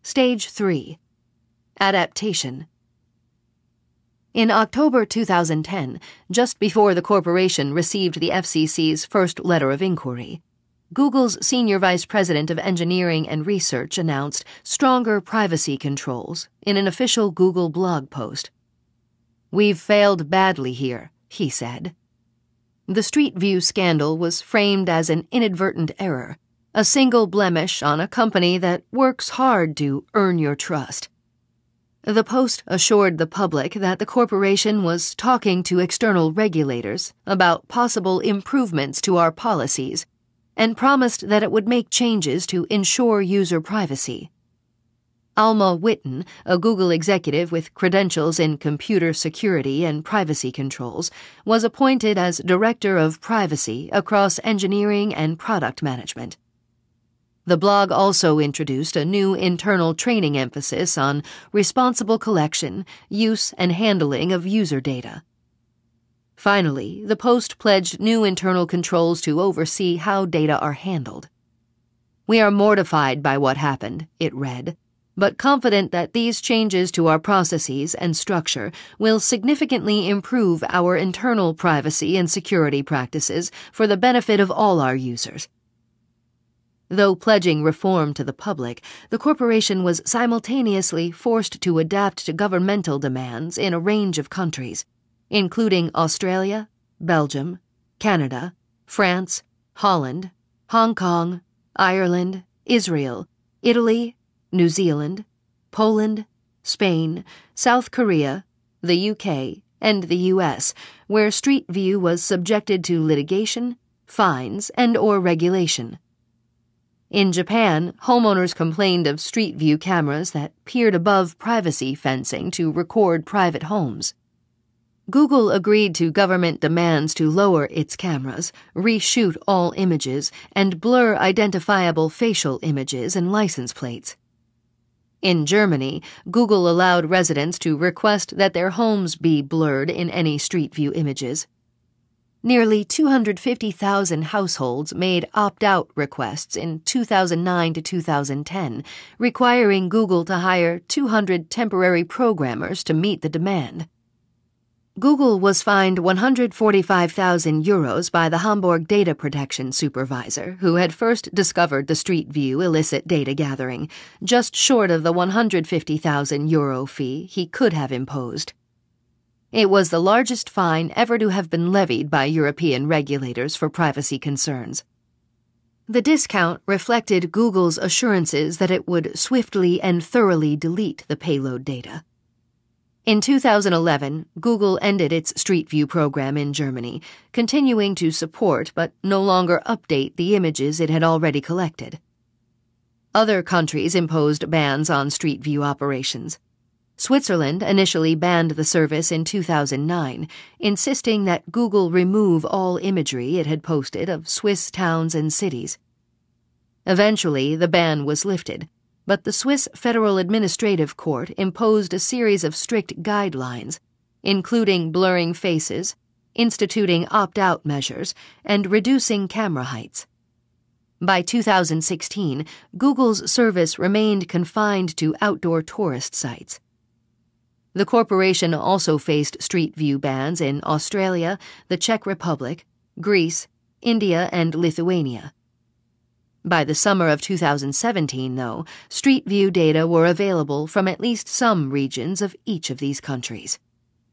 Stage 3. Adaptation. In October 2010, just before the corporation received the FCC's first letter of inquiry, Google's Senior Vice President of Engineering and Research announced stronger privacy controls in an official Google blog post. "We've failed badly here," he said. The Street View scandal was framed as an inadvertent error, a single blemish on a company that works hard to earn your trust. The Post assured the public that the corporation was talking to external regulators about possible improvements to our policies and promised that it would make changes to ensure user privacy. Alma Whitten, a Google executive with credentials in computer security and privacy controls, was appointed as Director of Privacy across engineering and product management. The blog also introduced a new internal training emphasis on responsible collection, use, and handling of user data. Finally, the Post pledged new internal controls to oversee how data are handled. "We are mortified by what happened," it read, "but confident that these changes to our processes and structure will significantly improve our internal privacy and security practices for the benefit of all our users." Though pledging reform to the public, the corporation was simultaneously forced to adapt to governmental demands in a range of countries, including Australia, Belgium, Canada, France, Holland, Hong Kong, Ireland, Israel, Italy, New Zealand, Poland, Spain, South Korea, the UK, and the US, where Street View was subjected to litigation, fines, and/or regulation. In Japan, homeowners complained of Street View cameras that peered above privacy fencing to record private homes. Google agreed to government demands to lower its cameras, reshoot all images, and blur identifiable facial images and license plates. In Germany, Google allowed residents to request that their homes be blurred in any Street View images. Nearly 250,000 households made opt-out requests in 2009 to 2010, requiring Google to hire 200 temporary programmers to meet the demand. Google was fined €145,000 by the Hamburg data protection supervisor, who had first discovered the Street View illicit data gathering, just short of the €150,000 fee he could have imposed. It was the largest fine ever to have been levied by European regulators for privacy concerns. The discount reflected Google's assurances that it would swiftly and thoroughly delete the payload data. In 2011, Google ended its Street View program in Germany, continuing to support but no longer update the images it had already collected. Other countries imposed bans on Street View operations. Switzerland initially banned the service in 2009, insisting that Google remove all imagery it had posted of Swiss towns and cities. Eventually, the ban was lifted, but the Swiss Federal Administrative Court imposed a series of strict guidelines, including blurring faces, instituting opt-out measures, and reducing camera heights. By 2016, Google's service remained confined to outdoor tourist sites. The corporation also faced Street View bans in Australia, the Czech Republic, Greece, India, and Lithuania. By the summer of 2017, though, Street View data were available from at least some regions of each of these countries.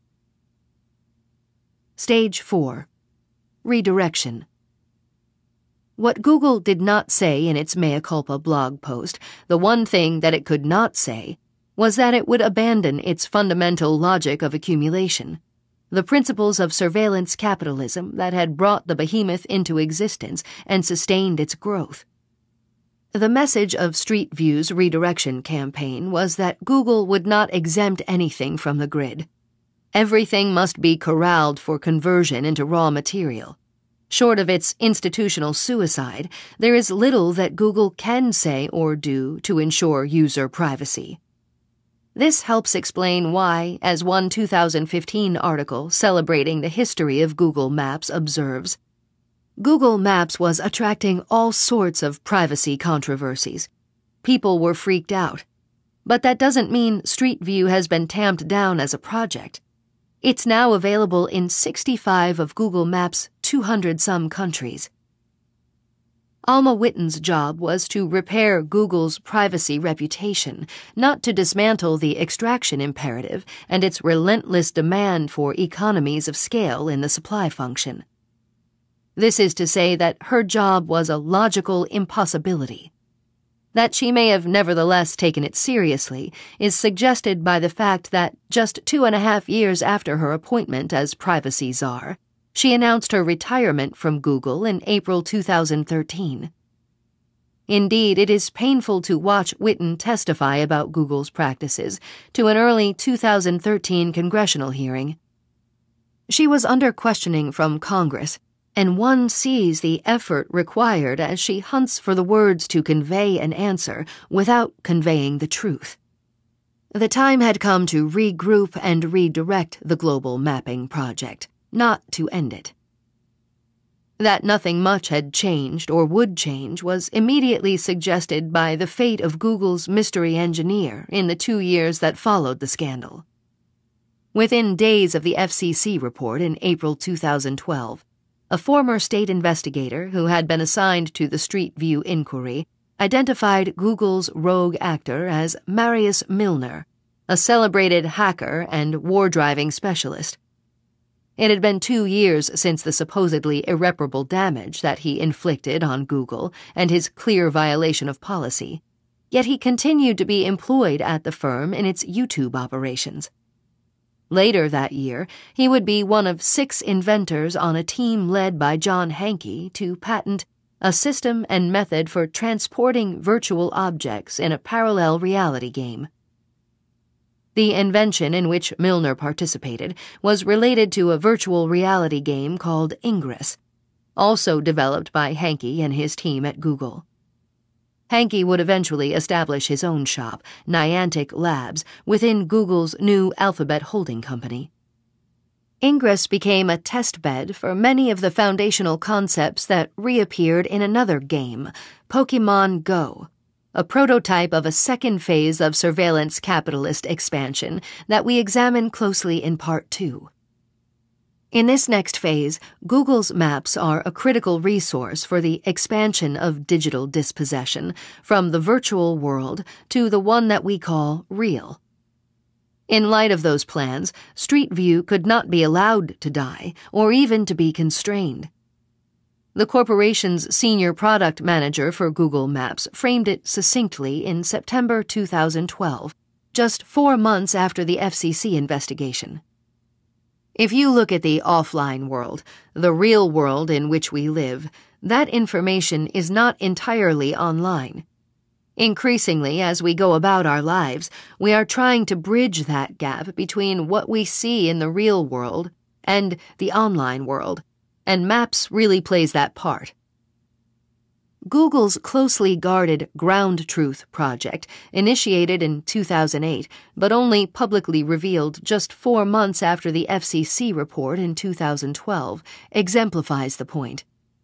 Stage 4. Redirection. What Google did not say in its mea culpa blog post, the one thing that it could not say, was that it would abandon its fundamental logic of accumulation, the principles of surveillance capitalism that had brought the behemoth into existence and sustained its growth. The message of Street View's redirection campaign was that Google would not exempt anything from the grid. Everything must be corralled for conversion into raw material. Short of its institutional suicide, there is little that Google can say or do to ensure user privacy. This helps explain why, as one 2015 article celebrating the history of Google Maps observes, Google Maps was attracting all sorts of privacy controversies. People were freaked out. But that doesn't mean Street View has been tamped down as a project. It's now available in 65 of Google Maps' 200-some countries. Alma Witten's job was to repair Google's privacy reputation, not to dismantle the extraction imperative and its relentless demand for economies of scale in the supply function. This is to say that her job was a logical impossibility. That she may have nevertheless taken it seriously is suggested by the fact that just 2.5 years after her appointment as privacy czar, she announced her retirement from Google in April 2013. Indeed, it is painful to watch Witten testify about Google's practices to an early 2013 congressional hearing. She was under questioning from Congress, and one sees the effort required as she hunts for the words to convey an answer without conveying the truth. The time had come to regroup and redirect the global mapping project, not to end it. That nothing much had changed or would change was immediately suggested by the fate of Google's mystery engineer in the 2 years that followed the scandal. Within days of the FCC report in April 2012, a former state investigator who had been assigned to the Street View inquiry identified Google's rogue actor as Marius Milner, a celebrated hacker and war-driving specialist. It had been 2 years since the supposedly irreparable damage that he inflicted on Google and his clear violation of policy, yet he continued to be employed at the firm in its YouTube operations. Later that year, he would be one of 6 inventors on a team led by John Hanke to patent a system and method for transporting virtual objects in a parallel reality game. The invention in which Milner participated was related to a virtual reality game called Ingress, also developed by Hanke and his team at Google. Hanke would eventually establish his own shop, Niantic Labs, within Google's new Alphabet holding company. Ingress became a test bed for many of the foundational concepts that reappeared in another game, Pokémon Go, a prototype of a second phase of surveillance capitalist expansion that we examine closely in Part 2. In this next phase, Google's maps are a critical resource for the expansion of digital dispossession from the virtual world to the one that we call real. In light of those plans, Street View could not be allowed to die or even to be constrained. The corporation's senior product manager for Google Maps framed it succinctly in September 2012, just 4 months after the FCC investigation. If you look at the offline world, the real world in which we live, that information is not entirely online. Increasingly, as we go about our lives, we are trying to bridge that gap between what we see in the real world and the online world, and Maps really plays that part. Google's closely guarded Ground Truth project, initiated in 2008 but only publicly revealed just 4 months after the FCC report in 2012, exemplifies the point.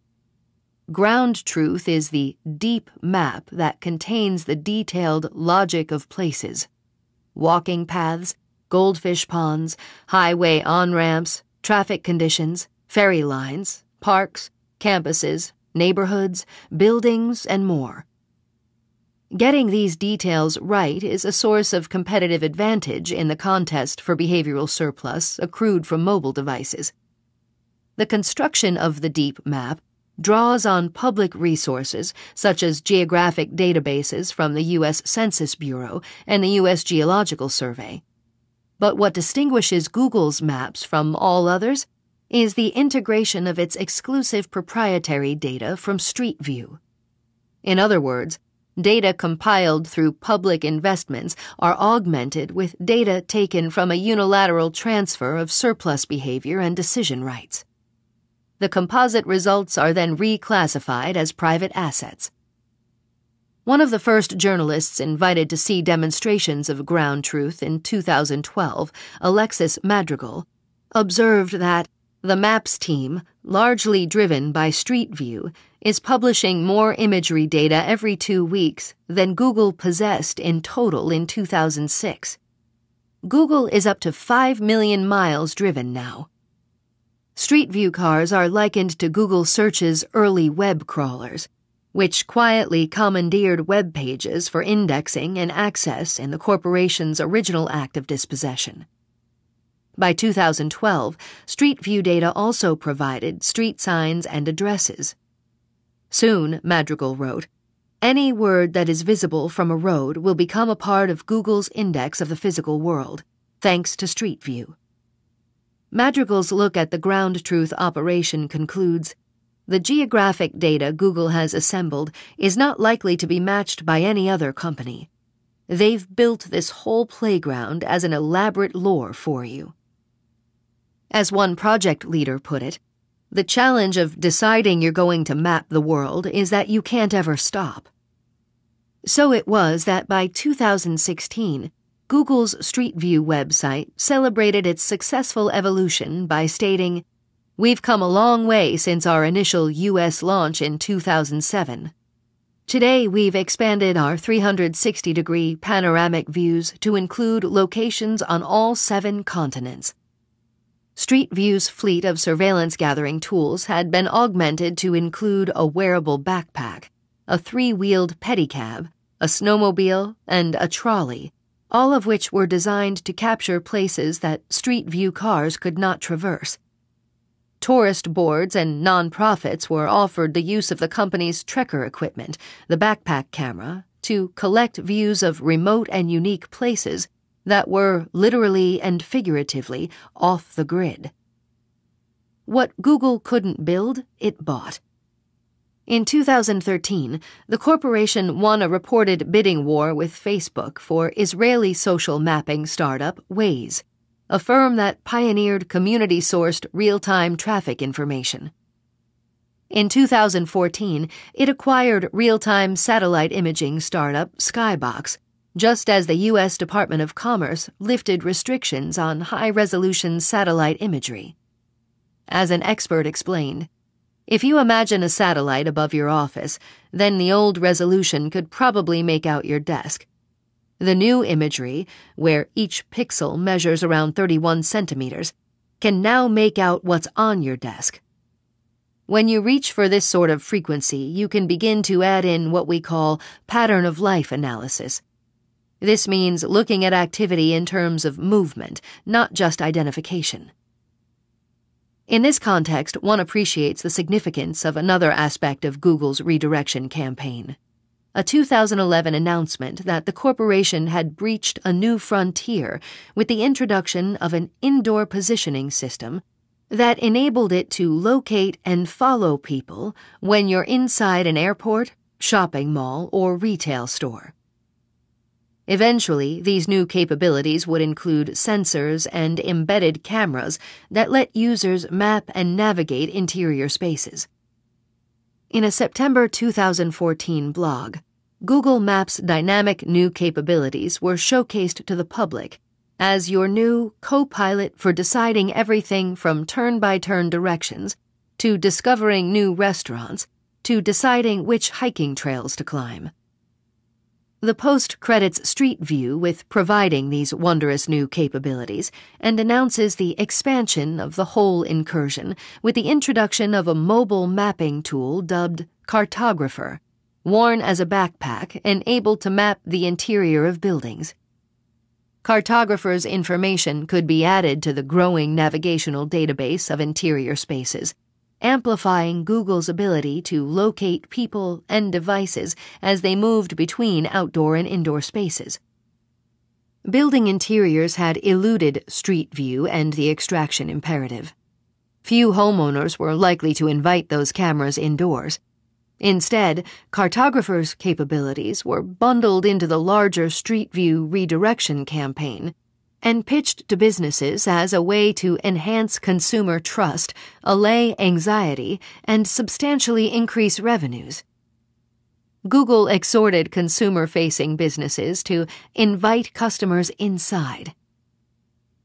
Ground Truth is the deep map that contains the detailed logic of places: walking paths, goldfish ponds, highway on-ramps, traffic conditions, ferry lines, parks, campuses, neighborhoods, buildings, and more. Getting these details right is a source of competitive advantage in the contest for behavioral surplus accrued from mobile devices. The construction of the deep map draws on public resources such as geographic databases from the U.S. Census Bureau and the U.S. Geological Survey. But what distinguishes Google's maps from all others is the integration of its exclusive proprietary data from Street View. In other words, data compiled through public investments are augmented with data taken from a unilateral transfer of surplus behavior and decision rights. The composite results are then reclassified as private assets. One of the first journalists invited to see demonstrations of Ground Truth in 2012, Alexis Madrigal, observed that the Maps team, largely driven by Street View, is publishing more imagery data every 2 weeks than Google possessed in total in 2006. Google is up to 5 million miles driven now. Street View cars are likened to Google Search's early web crawlers, which quietly commandeered web pages for indexing and access in the corporation's original act of dispossession. By 2012, Street View data also provided street signs and addresses. Soon, Madrigal wrote, any word that is visible from a road will become a part of Google's index of the physical world, thanks to Street View. Madrigal's look at the ground truth operation concludes, the geographic data Google has assembled is not likely to be matched by any other company. They've built this whole playground as an elaborate lore for you. As one project leader put it, the challenge of deciding you're going to map the world is that you can't ever stop. So it was that by 2016, Google's Street View website celebrated its successful evolution by stating, we've come a long way since our initial U.S. launch in 2007. Today, we've expanded our 360-degree panoramic views to include locations on all 7 continents. Street View's fleet of surveillance-gathering tools had been augmented to include a wearable backpack, a 3-wheeled pedicab, a snowmobile, and a trolley, all of which were designed to capture places that Street View cars could not traverse. Tourist boards and non-profits were offered the use of the company's Trekker equipment, the backpack camera, to collect views of remote and unique places that were, literally and figuratively, off the grid. What Google couldn't build, it bought. In 2013, the corporation won a reported bidding war with Facebook for Israeli social mapping startup Waze, a firm that pioneered community-sourced real-time traffic information. In 2014, it acquired real-time satellite imaging startup Skybox, just as the U.S. Department of Commerce lifted restrictions on high-resolution satellite imagery. As an expert explained, if you imagine a satellite above your office, then the old resolution could probably make out your desk. The new imagery, where each pixel measures around 31 centimeters, can now make out what's on your desk. When you reach for this sort of frequency, you can begin to add in what we call pattern of life analysis. This means looking at activity in terms of movement, not just identification. In this context, one appreciates the significance of another aspect of Google's redirection campaign. A 2011 announcement that the corporation had breached a new frontier with the introduction of an indoor positioning system that enabled it to locate and follow people when you're inside an airport, shopping mall, or retail store. Eventually, these new capabilities would include sensors and embedded cameras that let users map and navigate interior spaces. In a September 2014 blog, Google Maps' dynamic new capabilities were showcased to the public as your new co-pilot for deciding everything from turn-by-turn directions to discovering new restaurants to deciding which hiking trails to climb. The post credits Street View with providing these wondrous new capabilities and announces the expansion of the whole incursion with the introduction of a mobile mapping tool dubbed Cartographer, worn as a backpack and able to map the interior of buildings. Cartographer's information could be added to the growing navigational database of interior spaces, amplifying Google's ability to locate people and devices as they moved between outdoor and indoor spaces. Building interiors had eluded Street View and the extraction imperative. Few homeowners were likely to invite those cameras indoors. Instead, Cartographer's capabilities were bundled into the larger Street View redirection campaign and pitched to businesses as a way to enhance consumer trust, allay anxiety, and substantially increase revenues. Google exhorted consumer-facing businesses to invite customers inside.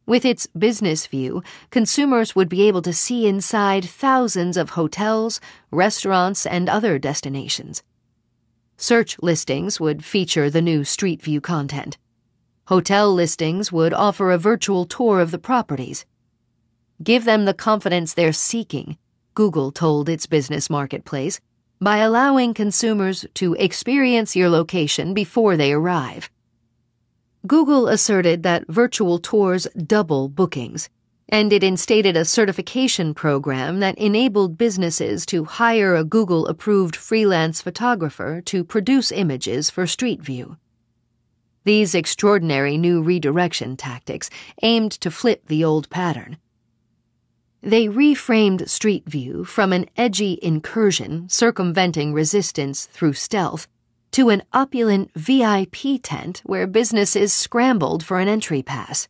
With its business view, consumers would be able to see inside thousands of hotels, restaurants, and other destinations. Search listings would feature the new Street View content. Hotel listings would offer a virtual tour of the properties. Give them the confidence they're seeking, Google told its business marketplace, by allowing consumers to experience your location before they arrive. Google asserted that virtual tours double bookings, and it instated a certification program that enabled businesses to hire a Google-approved freelance photographer to produce images for Street View. These extraordinary new redirection tactics aimed to flip the old pattern. They reframed Street View from an edgy incursion circumventing resistance through stealth to an opulent VIP tent where businesses scrambled for an entry pass.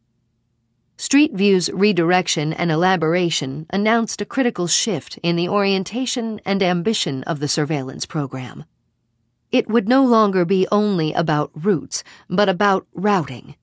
Street View's redirection and elaboration announced a critical shift in the orientation and ambition of the surveillance program. It would no longer be only about routes, but about routing.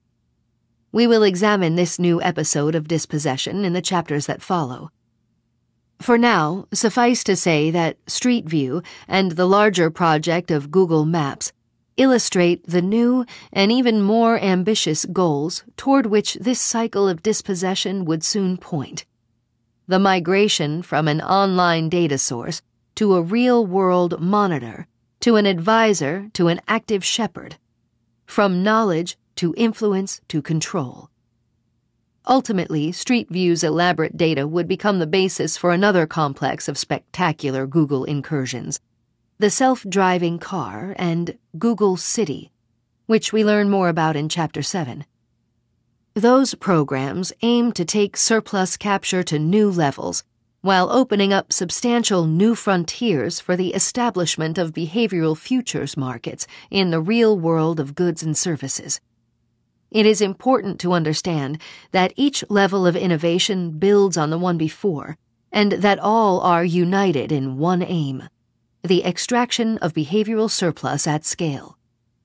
We will examine this new episode of dispossession in the chapters that follow. For now, suffice to say that Street View and the larger project of Google Maps illustrate the new and even more ambitious goals toward which this cycle of dispossession would soon point. The migration from an online data source to a real-world monitor, to an advisor to an active shepherd, from knowledge to influence to control. Ultimately, Street View's elaborate data would become the basis for another complex of spectacular Google incursions, the self-driving car and Google City, which we learn more about in Chapter 7. Those programs aim to take surplus capture to new levels, while opening up substantial new frontiers for the establishment of behavioral futures markets in the real world of goods and services. It is important to understand that each level of innovation builds on the one before, and that all are united in one aim: the extraction of behavioral surplus at scale.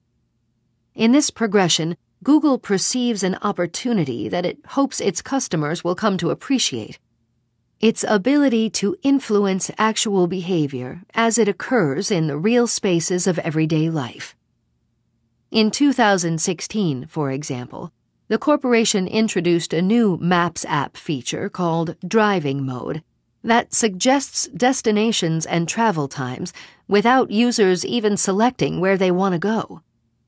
In this progression, Google perceives an opportunity that it hopes its customers will come to appreciate: its ability to influence actual behavior as it occurs in the real spaces of everyday life. In 2016, for example, the corporation introduced a new Maps app feature called Driving Mode that suggests destinations and travel times without users even selecting where they want to go.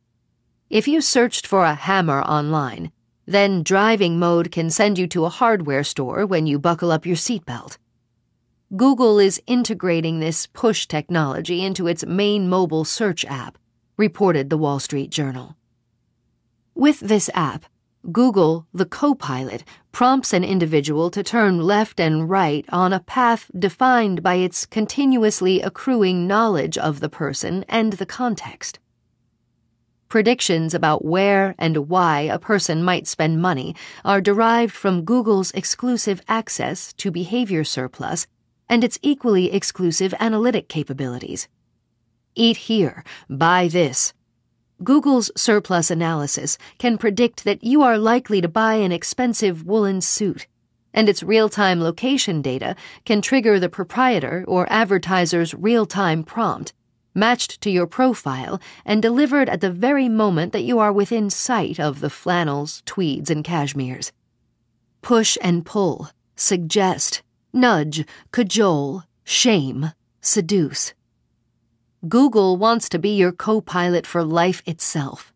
If you searched for a hammer online, then Driving Mode can send you to a hardware store when you buckle up your seatbelt. Google is integrating this push technology into its main mobile search app, reported the Wall Street Journal. With this app, Google, the co-pilot, prompts an individual to turn left and right on a path defined by its continuously accruing knowledge of the person and the context. Predictions about where and why a person might spend money are derived from Google's exclusive access to behavior surplus and its equally exclusive analytic capabilities. Eat here, buy this. Google's surplus analysis can predict that you are likely to buy an expensive woolen suit, and its real-time location data can trigger the proprietor or advertiser's real-time prompt, matched to your profile and delivered at the very moment that you are within sight of the flannels, tweeds, and cashmeres. Push and pull, suggest, nudge, cajole, shame, seduce. Google wants to be your co-pilot for life itself.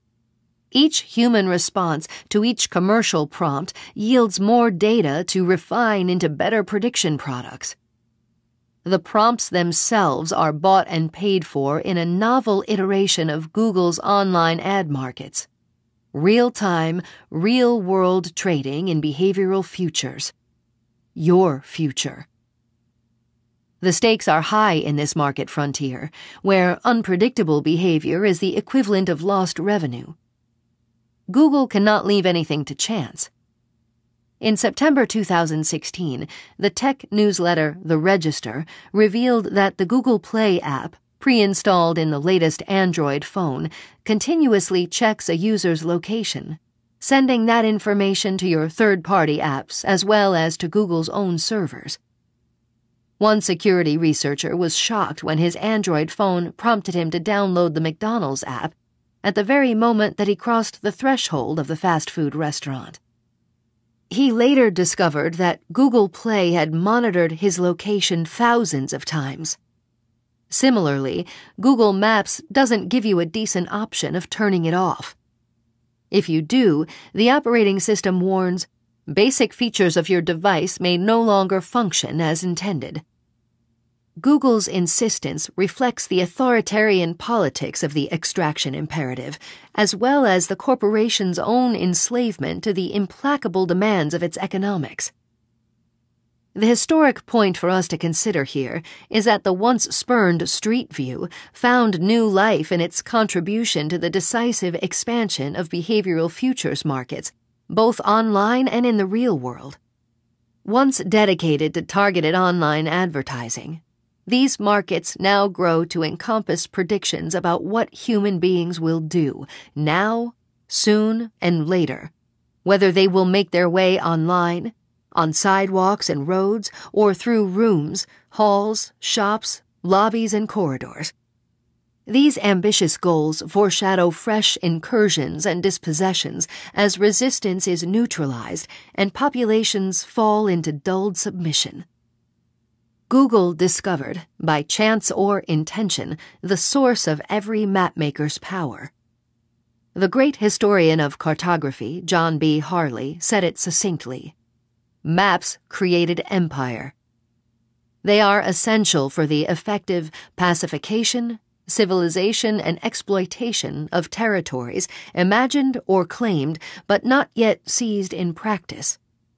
Each human response to each commercial prompt yields more data to refine into better prediction products. The prompts themselves are bought and paid for in a novel iteration of Google's online ad markets: real-time, real-world trading in behavioral futures. Your future. The stakes are high in this market frontier, where unpredictable behavior is the equivalent of lost revenue. Google cannot leave anything to chance. In September 2016, the tech newsletter The Register revealed that the Google Play app, pre-installed in the latest Android phone, continuously checks a user's location, sending that information to your third-party apps as well as to Google's own servers. One security researcher was shocked when his Android phone prompted him to download the McDonald's app at the very moment that he crossed the threshold of the fast food restaurant. He later discovered that Google Play had monitored his location thousands of times. Similarly, Google Maps doesn't give you a decent option of turning it off. If you do, the operating system warns, basic features of your device may no longer function as intended. Google's insistence reflects the authoritarian politics of the extraction imperative, as well as the corporation's own enslavement to the implacable demands of its economics. The historic point for us to consider here is that the once spurned Street View found new life in its contribution to the decisive expansion of behavioral futures markets, both online and in the real world. Once dedicated to targeted online advertising, these markets now grow to encompass predictions about what human beings will do now, soon, and later, whether they will make their way online, on sidewalks and roads, or through rooms, halls, shops, lobbies, and corridors. These ambitious goals foreshadow fresh incursions and dispossessions as resistance is neutralized and populations fall into dulled submission. Google discovered, by chance or intention, the source of every mapmaker's power. The great historian of cartography, John B. Harley, said it succinctly: "Maps created empire. They are essential for the effective pacification, civilization, and exploitation of territories imagined or claimed but not yet seized in practice.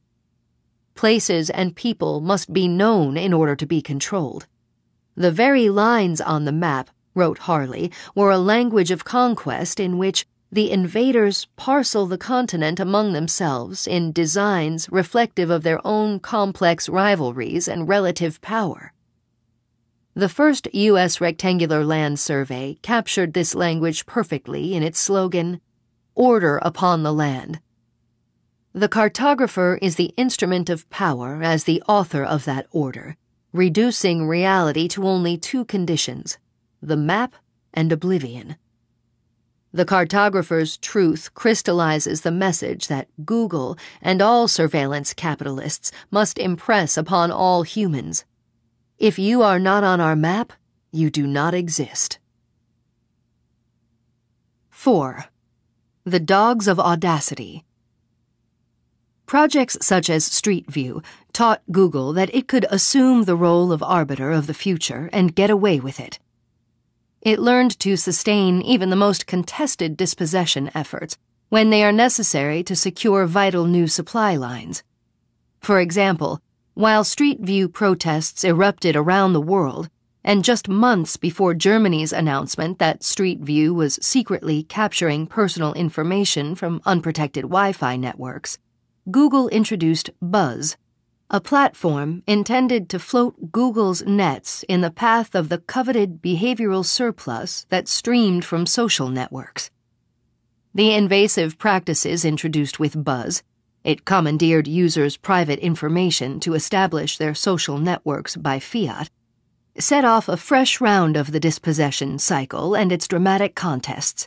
Places and people must be known in order to be controlled. The very lines on the map," wrote Harley, "were a language of conquest in which the invaders parcel the continent among themselves in designs reflective of their own complex rivalries and relative power." The first U.S. rectangular land survey captured this language perfectly in its slogan, "Order upon the land." The cartographer is the instrument of power as the author of that order, reducing reality to only two conditions, the map and oblivion. The cartographer's truth crystallizes the message that Google and all surveillance capitalists must impress upon all humans. If you are not on our map, you do not exist. 4. The Dogs of Audacity. Projects such as Street View taught Google that it could assume the role of arbiter of the future and get away with it. It learned to sustain even the most contested dispossession efforts when they are necessary to secure vital new supply lines. For example, while Street View protests erupted around the world, and just months before Germany's announcement that Street View was secretly capturing personal information from unprotected Wi-Fi networks, Google introduced Buzz, a platform intended to float Google's nets in the path of the coveted behavioral surplus that streamed from social networks. The invasive practices introduced with Buzz — it commandeered users' private information to establish their social networks by fiat — set off a fresh round of the dispossession cycle and its dramatic contests.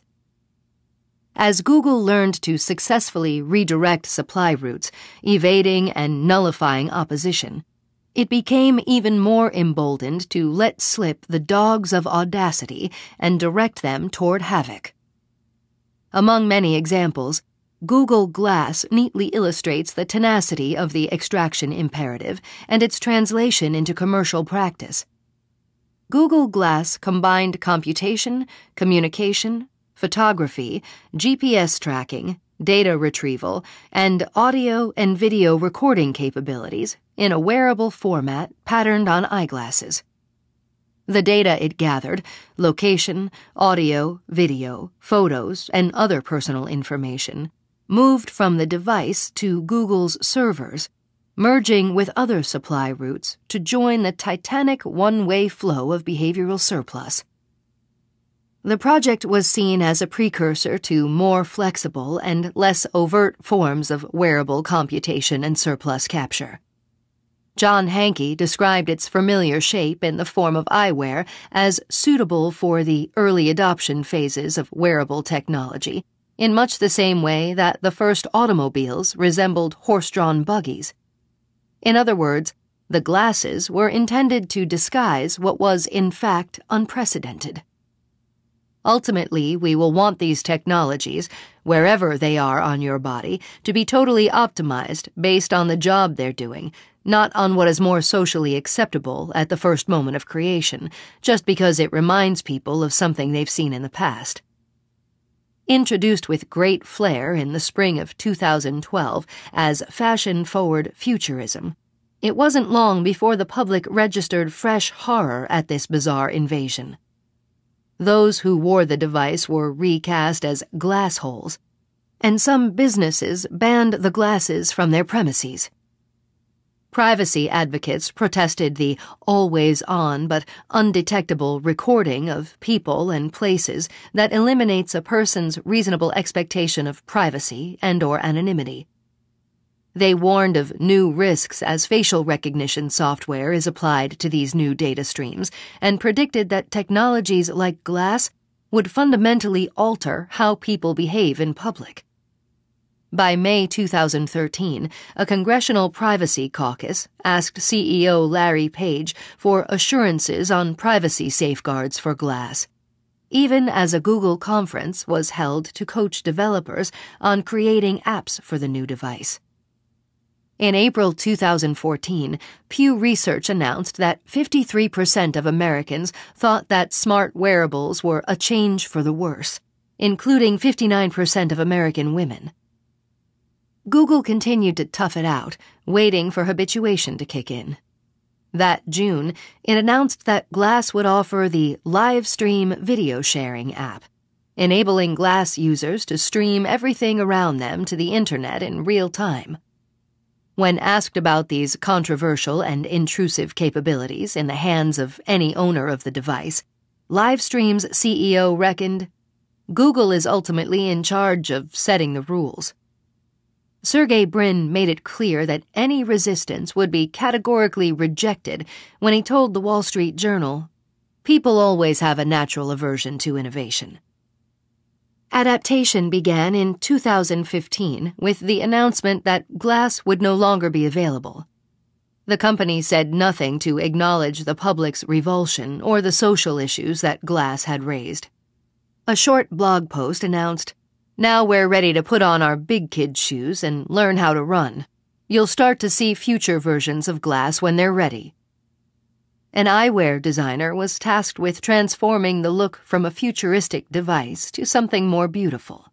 As Google learned to successfully redirect supply routes, evading and nullifying opposition, it became even more emboldened to let slip the dogs of audacity and direct them toward havoc. Among many examples, Google Glass neatly illustrates the tenacity of the extraction imperative and its translation into commercial practice. Google Glass combined computation, communication, photography, GPS tracking, data retrieval, and audio and video recording capabilities in a wearable format patterned on eyeglasses. The data it gathered — location, audio, video, photos, and other personal information — moved from the device to Google's servers, merging with other supply routes to join the titanic one-way flow of behavioral surplus. The project was seen as a precursor to more flexible and less overt forms of wearable computation and surplus capture. John Hanke described its familiar shape in the form of eyewear as suitable for the early adoption phases of wearable technology, in much the same way that the first automobiles resembled horse-drawn buggies. In other words, the glasses were intended to disguise what was in fact unprecedented. Ultimately, we will want these technologies, wherever they are on your body, to be totally optimized based on the job they're doing, not on what is more socially acceptable at the first moment of creation, just because it reminds people of something they've seen in the past. Introduced with great flair in the spring of 2012 as fashion-forward futurism, it wasn't long before the public registered fresh horror at this bizarre invasion. Those who wore the device were recast as glass holes, and some businesses banned the glasses from their premises. Privacy advocates protested the always-on but undetectable recording of people and places that eliminates a person's reasonable expectation of privacy and/or anonymity. They warned of new risks as facial recognition software is applied to these new data streams and predicted that technologies like glass would fundamentally alter how people behave in public. By May 2013, a congressional privacy caucus asked CEO Larry Page for assurances on privacy safeguards for glass, even as a Google conference was held to coach developers on creating apps for the new device. In April 2014, Pew Research announced that 53% of Americans thought that smart wearables were a change for the worse, including 59% of American women. Google continued to tough it out, waiting for habituation to kick in. That June, it announced that Glass would offer the Livestream video sharing app, enabling Glass users to stream everything around them to the internet in real time. When asked about these controversial and intrusive capabilities in the hands of any owner of the device, Livestream's CEO reckoned, "Google is ultimately in charge of setting the rules." Sergey Brin made it clear that any resistance would be categorically rejected when he told the Wall Street Journal, "People always have a natural aversion to innovation." Adaptation began in 2015 with the announcement that Glass would no longer be available. The company said nothing to acknowledge the public's revulsion or the social issues that Glass had raised. A short blog post announced, "Now we're ready to put on our big kid shoes and learn how to run. You'll start to see future versions of Glass when they're ready." An eyewear designer was tasked with transforming the look from a futuristic device to something more beautiful.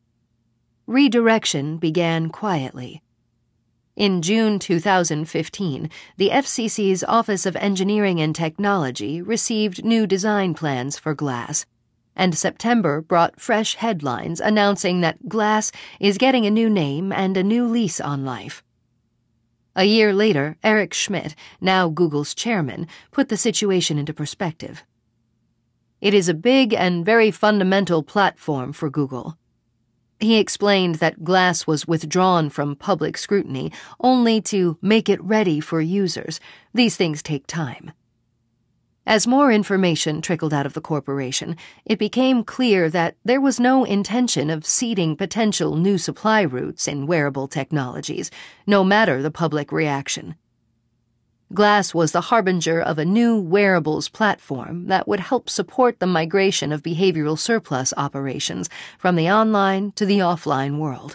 Redirection began quietly. In June 2015, the FCC's Office of Engineering and Technology received new design plans for Glass, and September brought fresh headlines announcing that Glass is getting a new name and a new lease on life. A year later, Eric Schmidt, now Google's chairman, put the situation into perspective. "It is a big and very fundamental platform for Google." He explained that Glass was withdrawn from public scrutiny only to make it ready for users. These things take time. As more information trickled out of the corporation, it became clear that there was no intention of seeding potential new supply routes in wearable technologies, no matter the public reaction. Glass was the harbinger of a new wearables platform that would help support the migration of behavioral surplus operations from the online to the offline world.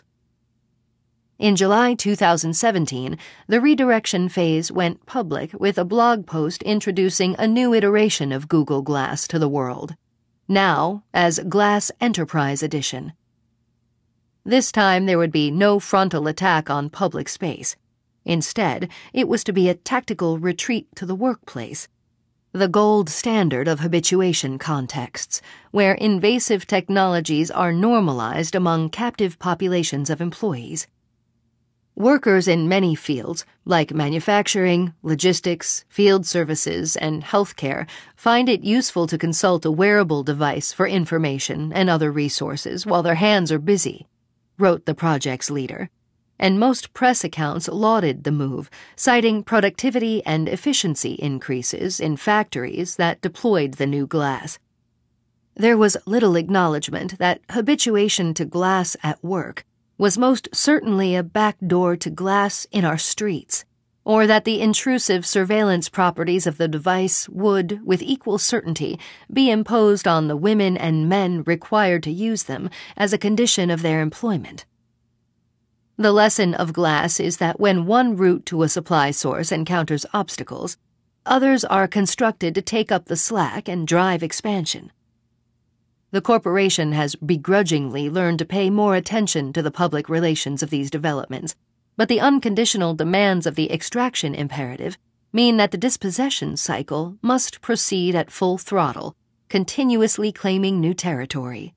In July 2017, the redirection phase went public with a blog post introducing a new iteration of Google Glass to the world, now as Glass Enterprise Edition. This time there would be no frontal attack on public space. Instead, it was to be a tactical retreat to the workplace, the gold standard of habituation contexts, where invasive technologies are normalized among captive populations of employees. Workers in many fields, like manufacturing, logistics, field services, and healthcare, find it useful to consult a wearable device for information and other resources while their hands are busy, wrote the project's leader. And most press accounts lauded the move, citing productivity and efficiency increases in factories that deployed the new glass. There was little acknowledgement that habituation to glass at work was most certainly a backdoor to glass in our streets, or that the intrusive surveillance properties of the device would, with equal certainty, be imposed on the women and men required to use them as a condition of their employment. The lesson of glass is that when one route to a supply source encounters obstacles, others are constructed to take up the slack and drive expansion. The corporation has begrudgingly learned to pay more attention to the public relations of these developments, but the unconditional demands of the extraction imperative mean that the dispossession cycle must proceed at full throttle, continuously claiming new territory.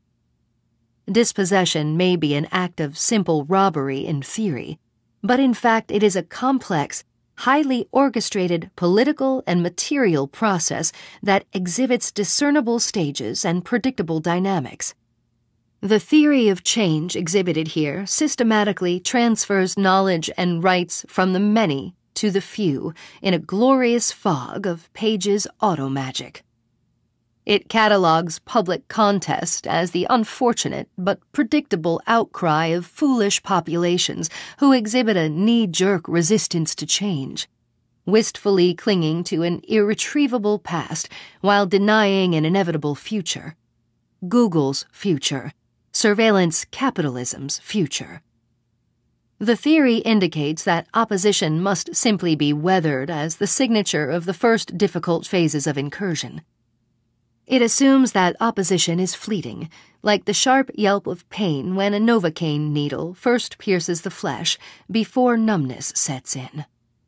Dispossession may be an act of simple robbery in theory, but in fact it is a complex, highly orchestrated political and material process that exhibits discernible stages and predictable dynamics. The theory of change exhibited here systematically transfers knowledge and rights from the many to the few in a glorious fog of Page's automagic. It catalogues public contest as the unfortunate but predictable outcry of foolish populations who exhibit a knee-jerk resistance to change, wistfully clinging to an irretrievable past while denying an inevitable future. Google's future, surveillance capitalism's future. The theory indicates that opposition must simply be weathered as the signature of the first difficult phases of incursion. It assumes that opposition is fleeting, like the sharp yelp of pain when a Novocaine needle first pierces the flesh before numbness sets in.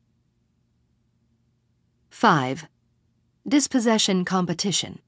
5. Dispossession competition.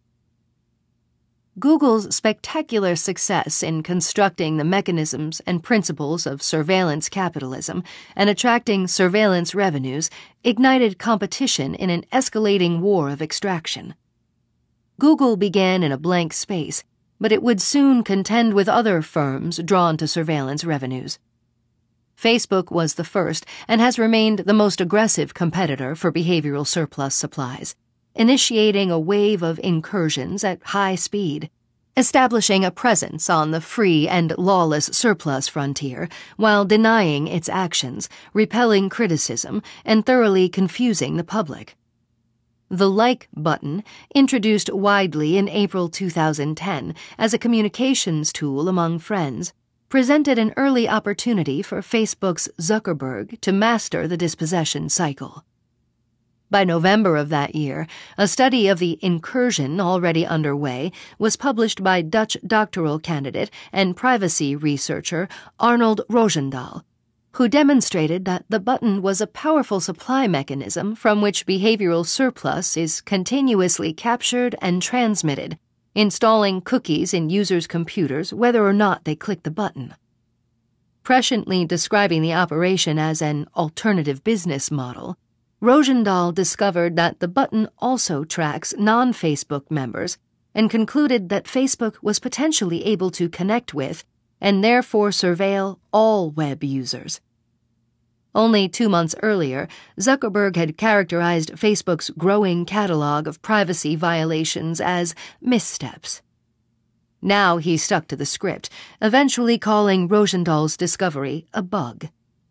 Google's spectacular success in constructing the mechanisms and principles of surveillance capitalism and attracting surveillance revenues ignited competition in an escalating war of extraction. Google began in a blank space, but it would soon contend with other firms drawn to surveillance revenues. Facebook was the first and has remained the most aggressive competitor for behavioral surplus supplies, initiating a wave of incursions at high speed, establishing a presence on the free and lawless surplus frontier while denying its actions, repelling criticism, and thoroughly confusing the public. The Like button, introduced widely in April 2010 as a communications tool among friends, presented an early opportunity for Facebook's Zuckerberg to master the dispossession cycle. By November of that year, a study of the incursion already underway was published by Dutch doctoral candidate and privacy researcher Arnold Rosendahl, who demonstrated that the button was a powerful supply mechanism from which behavioral surplus is continuously captured and transmitted, installing cookies in users' computers whether or not they click the button. Presciently describing the operation as an alternative business model, Rosendahl discovered that the button also tracks non-Facebook members and concluded that Facebook was potentially able to connect with and therefore surveil all web users. Only 2 months earlier, Zuckerberg had characterized Facebook's growing catalog of privacy violations as missteps. Now he stuck to the script, eventually calling Rosendahl's discovery a bug.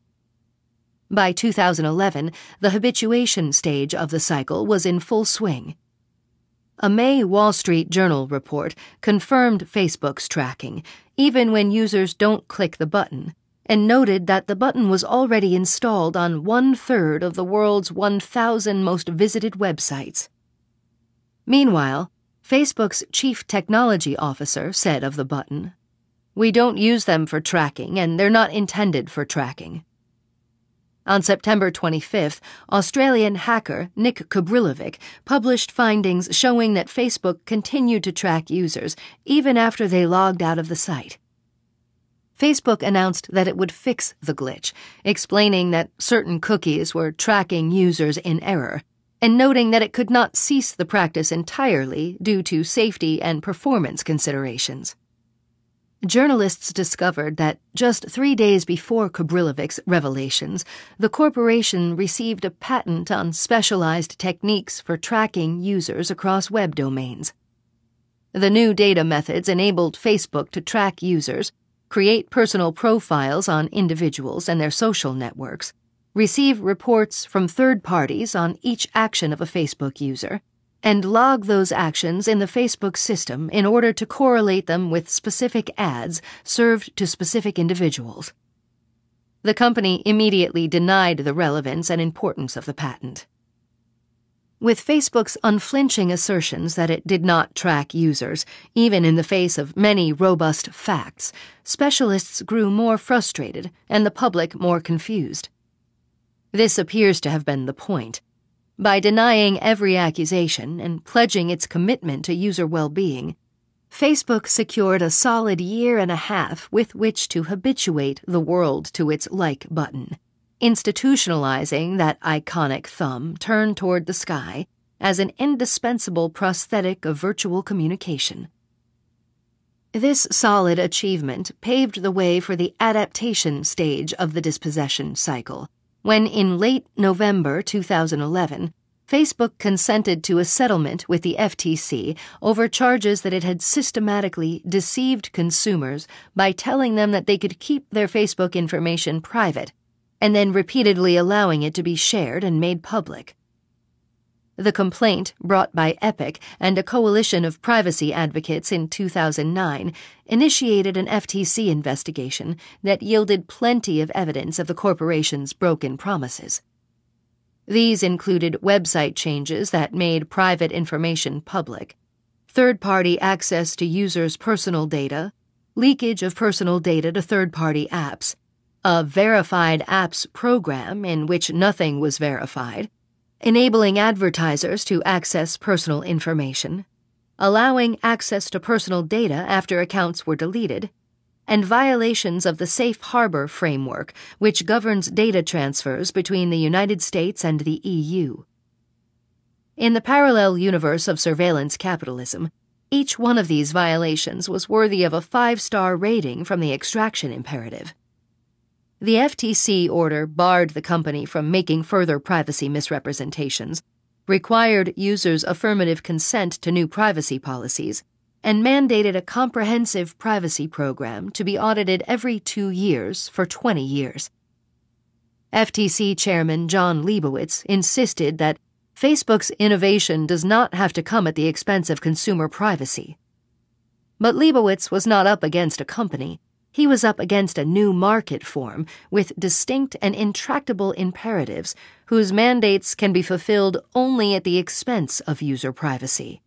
By 2011, the habituation stage of the cycle was in full swing. A May Wall Street Journal report confirmed Facebook's tracking, even when users don't click the button, and noted that the button was already installed on 1/3 of the world's 1,000 most visited websites. Meanwhile, Facebook's chief technology officer said of the button, "We don't use them for tracking, and they're not intended for tracking." On September 25th, Australian hacker Nick Kubrilovic published findings showing that Facebook continued to track users even after they logged out of the site. Facebook announced that it would fix the glitch, explaining that certain cookies were tracking users in error, and noting that it could not cease the practice entirely due to safety and performance considerations. Journalists discovered that just 3 days before Kobrilovic's revelations, the corporation received a patent on specialized techniques for tracking users across web domains. The new data methods enabled Facebook to track users, create personal profiles on individuals and their social networks, receive reports from third parties on each action of a Facebook user, and log those actions in the Facebook system in order to correlate them with specific ads served to specific individuals. The company immediately denied the relevance and importance of the patent. With Facebook's unflinching assertions that it did not track users, even in the face of many robust facts, specialists grew more frustrated and the public more confused. This appears to have been the point. By denying every accusation and pledging its commitment to user well-being, Facebook secured a solid 1.5 years with which to habituate the world to its like button, institutionalizing that iconic thumb turned toward the sky as an indispensable prosthetic of virtual communication. This solid achievement paved the way for the adaptation stage of the dispossession cycle, when in late November 2011, Facebook consented to a settlement with the FTC over charges that it had systematically deceived consumers by telling them that they could keep their Facebook information private, and then repeatedly allowing it to be shared and made public. The complaint, brought by Epic and a coalition of privacy advocates in 2009, initiated an FTC investigation that yielded plenty of evidence of the corporation's broken promises. These included website changes that made private information public, third-party access to users' personal data, leakage of personal data to third-party apps, a verified apps program in which nothing was verified, enabling advertisers to access personal information, allowing access to personal data after accounts were deleted, and violations of the Safe Harbor framework, which governs data transfers between the United States and the EU. In the parallel universe of surveillance capitalism, each one of these violations was worthy of a 5-star rating from the extraction imperative. The FTC order barred the company from making further privacy misrepresentations, required users' affirmative consent to new privacy policies, and mandated a comprehensive privacy program to be audited every 2 years for 20 years. FTC Chairman John Leibowitz insisted that Facebook's innovation does not have to come at the expense of consumer privacy. But Leibowitz was not up against a company. He was up against a new market form with distinct and intractable imperatives whose mandates can be fulfilled only at the expense of user privacy.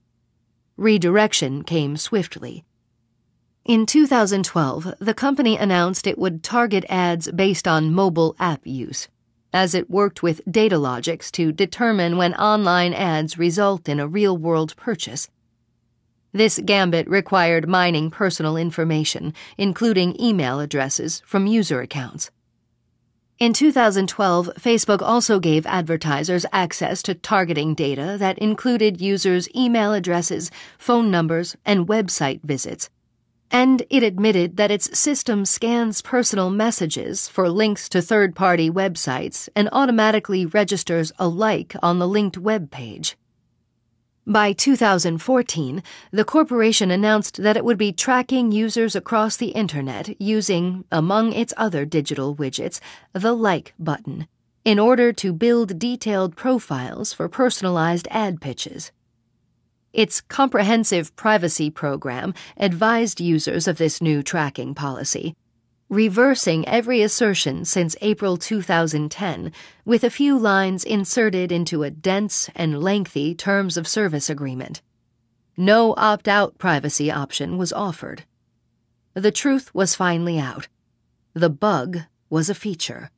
Redirection came swiftly. In 2012, the company announced it would target ads based on mobile app use, as it worked with Datalogics to determine when online ads result in a real-world purchase. This gambit required mining personal information, including email addresses, from user accounts. In 2012, Facebook also gave advertisers access to targeting data that included users' email addresses, phone numbers, and website visits. And it admitted that its system scans personal messages for links to third-party websites and automatically registers a like on the linked web page. By 2014, the corporation announced that it would be tracking users across the Internet using, among its other digital widgets, the Like button, in order to build detailed profiles for personalized ad pitches. Its comprehensive privacy program advised users of this new tracking policy, reversing every assertion since April 2010 with a few lines inserted into a dense and lengthy terms of service agreement. No opt-out privacy option was offered. The truth was finally out. The bug was a feature.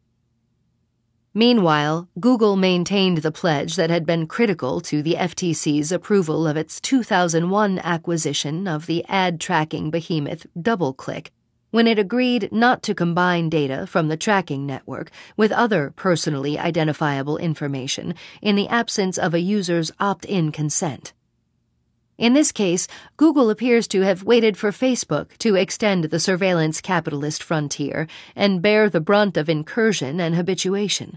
Meanwhile, Google maintained the pledge that had been critical to the FTC's approval of its 2001 acquisition of the ad-tracking behemoth DoubleClick, when it agreed not to combine data from the tracking network with other personally identifiable information in the absence of a user's opt-in consent. In this case, Google appears to have waited for Facebook to extend the surveillance capitalist frontier and bear the brunt of incursion and habituation.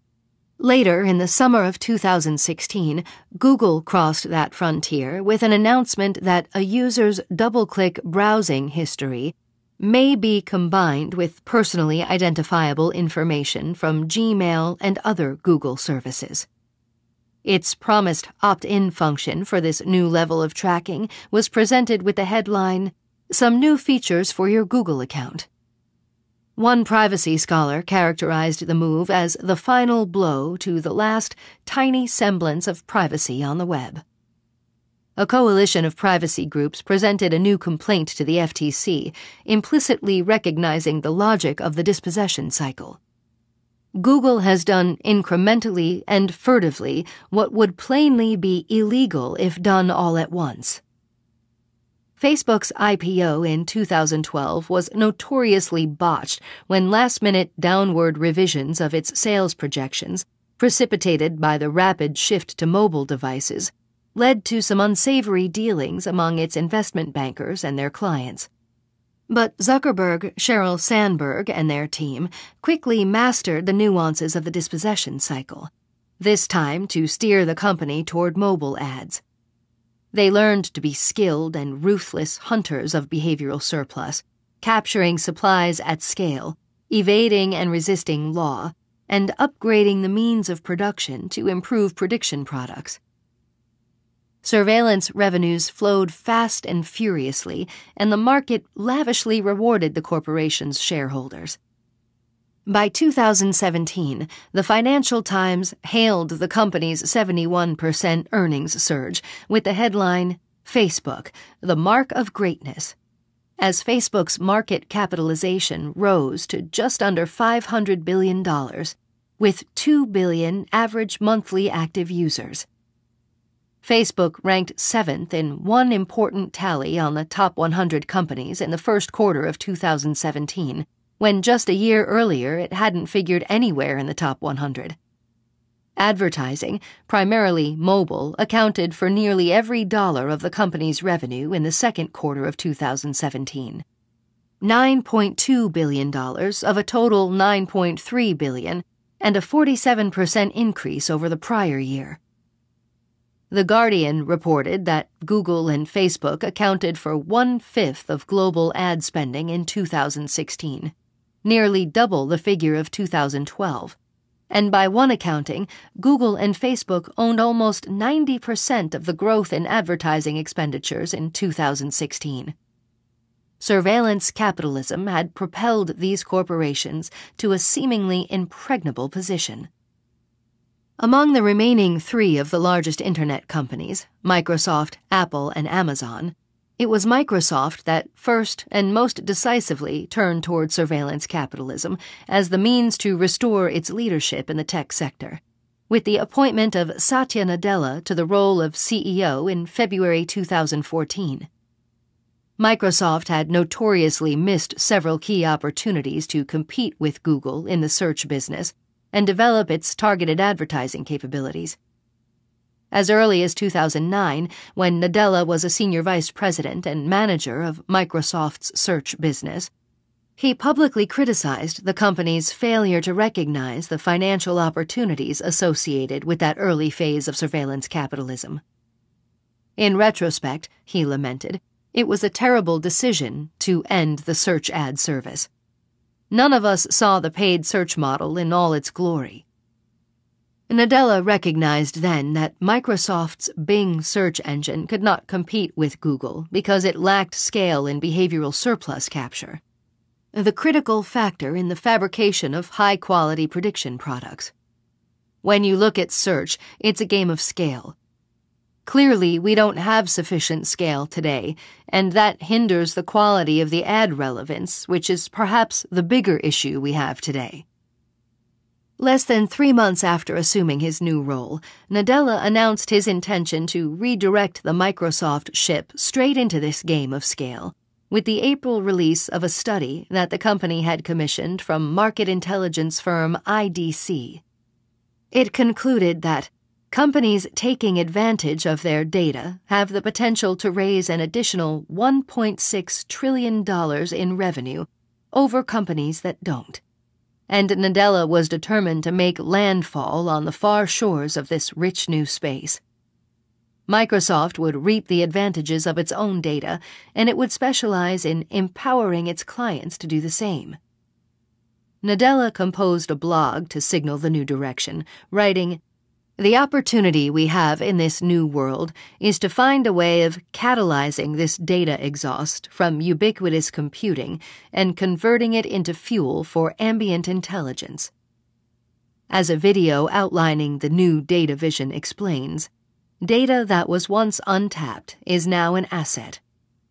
Later, in the summer of 2016, Google crossed that frontier with an announcement that a user's double-click browsing history may be combined with personally identifiable information from Gmail and other Google services. Its promised opt-in function for this new level of tracking was presented with the headline, "Some New Features for Your Google Account." One privacy scholar characterized the move as the final blow to the last tiny semblance of privacy on the web. A coalition of privacy groups presented a new complaint to the FTC, implicitly recognizing the logic of the dispossession cycle. Google has done incrementally and furtively what would plainly be illegal if done all at once. Facebook's IPO in 2012 was notoriously botched when last-minute downward revisions of its sales projections, precipitated by the rapid shift to mobile devices, led to some unsavory dealings among its investment bankers and their clients. But Zuckerberg, Sheryl Sandberg, and their team quickly mastered the nuances of the dispossession cycle, this time to steer the company toward mobile ads. They learned to be skilled and ruthless hunters of behavioral surplus, capturing supplies at scale, evading and resisting law, and upgrading the means of production to improve prediction products. Surveillance revenues flowed fast and furiously, and the market lavishly rewarded the corporation's shareholders. By 2017, the Financial Times hailed the company's 71% earnings surge with the headline, "Facebook, the Mark of Greatness," as Facebook's market capitalization rose to just under $500 billion, with 2 billion average monthly active users. Facebook ranked 7th in one important tally on the top 100 companies in the first quarter of 2017, when just a year earlier it hadn't figured anywhere in the top 100. Advertising, primarily mobile, accounted for nearly every dollar of the company's revenue in the second quarter of 2017. $9.2 billion of a total $9.3 billion, and a 47% increase over the prior year. The Guardian reported that Google and Facebook accounted for 1/5 of global ad spending in 2016, nearly double the figure of 2012. And by one accounting, Google and Facebook owned almost 90% of the growth in advertising expenditures in 2016. Surveillance capitalism had propelled these corporations to a seemingly impregnable position. Among the remaining 3 of the largest internet companies, Microsoft, Apple, and Amazon, it was Microsoft that first and most decisively turned toward surveillance capitalism as the means to restore its leadership in the tech sector, with the appointment of Satya Nadella to the role of CEO in February 2014. Microsoft had notoriously missed several key opportunities to compete with Google in the search business and develop its targeted advertising capabilities. As early as 2009, when Nadella was a senior vice president and manager of Microsoft's search business, he publicly criticized the company's failure to recognize the financial opportunities associated with that early phase of surveillance capitalism. In retrospect, he lamented, it was a terrible decision to end the search ad service. None of us saw the paid search model in all its glory. Nadella recognized then that Microsoft's Bing search engine could not compete with Google because it lacked scale in behavioral surplus capture, the critical factor in the fabrication of high-quality prediction products. When you look at search, it's a game of scale. Clearly, we don't have sufficient scale today, and that hinders the quality of the ad relevance, which is perhaps the bigger issue we have today. Less than 3 months after assuming his new role, Nadella announced his intention to redirect the Microsoft ship straight into this game of scale, with the April release of a study that the company had commissioned from market intelligence firm IDC. It concluded that companies taking advantage of their data have the potential to raise an additional $1.6 trillion in revenue over companies that don't. And Nadella was determined to make landfall on the far shores of this rich new space. Microsoft would reap the advantages of its own data, and it would specialize in empowering its clients to do the same. Nadella composed a blog to signal the new direction, writing, "The opportunity we have in this new world is to find a way of catalyzing this data exhaust from ubiquitous computing and converting it into fuel for ambient intelligence." As a video outlining the new data vision explains, data that was once untapped is now an asset.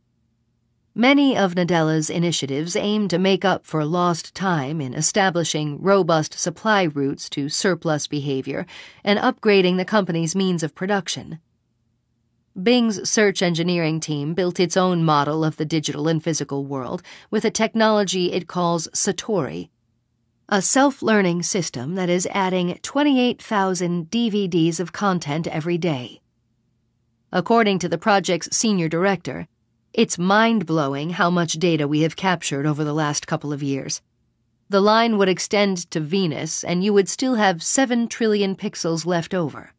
Many of Nadella's initiatives aim to make up for lost time in establishing robust supply routes to surplus behavior and upgrading the company's means of production. Bing's search engineering team built its own model of the digital and physical world with a technology it calls Satori, a self-learning system that is adding 28,000 DVDs of content every day. According to the project's senior director, it's mind-blowing how much data we have captured over the last couple of years. The line would extend to Venus, and you would still have 7 trillion pixels left over.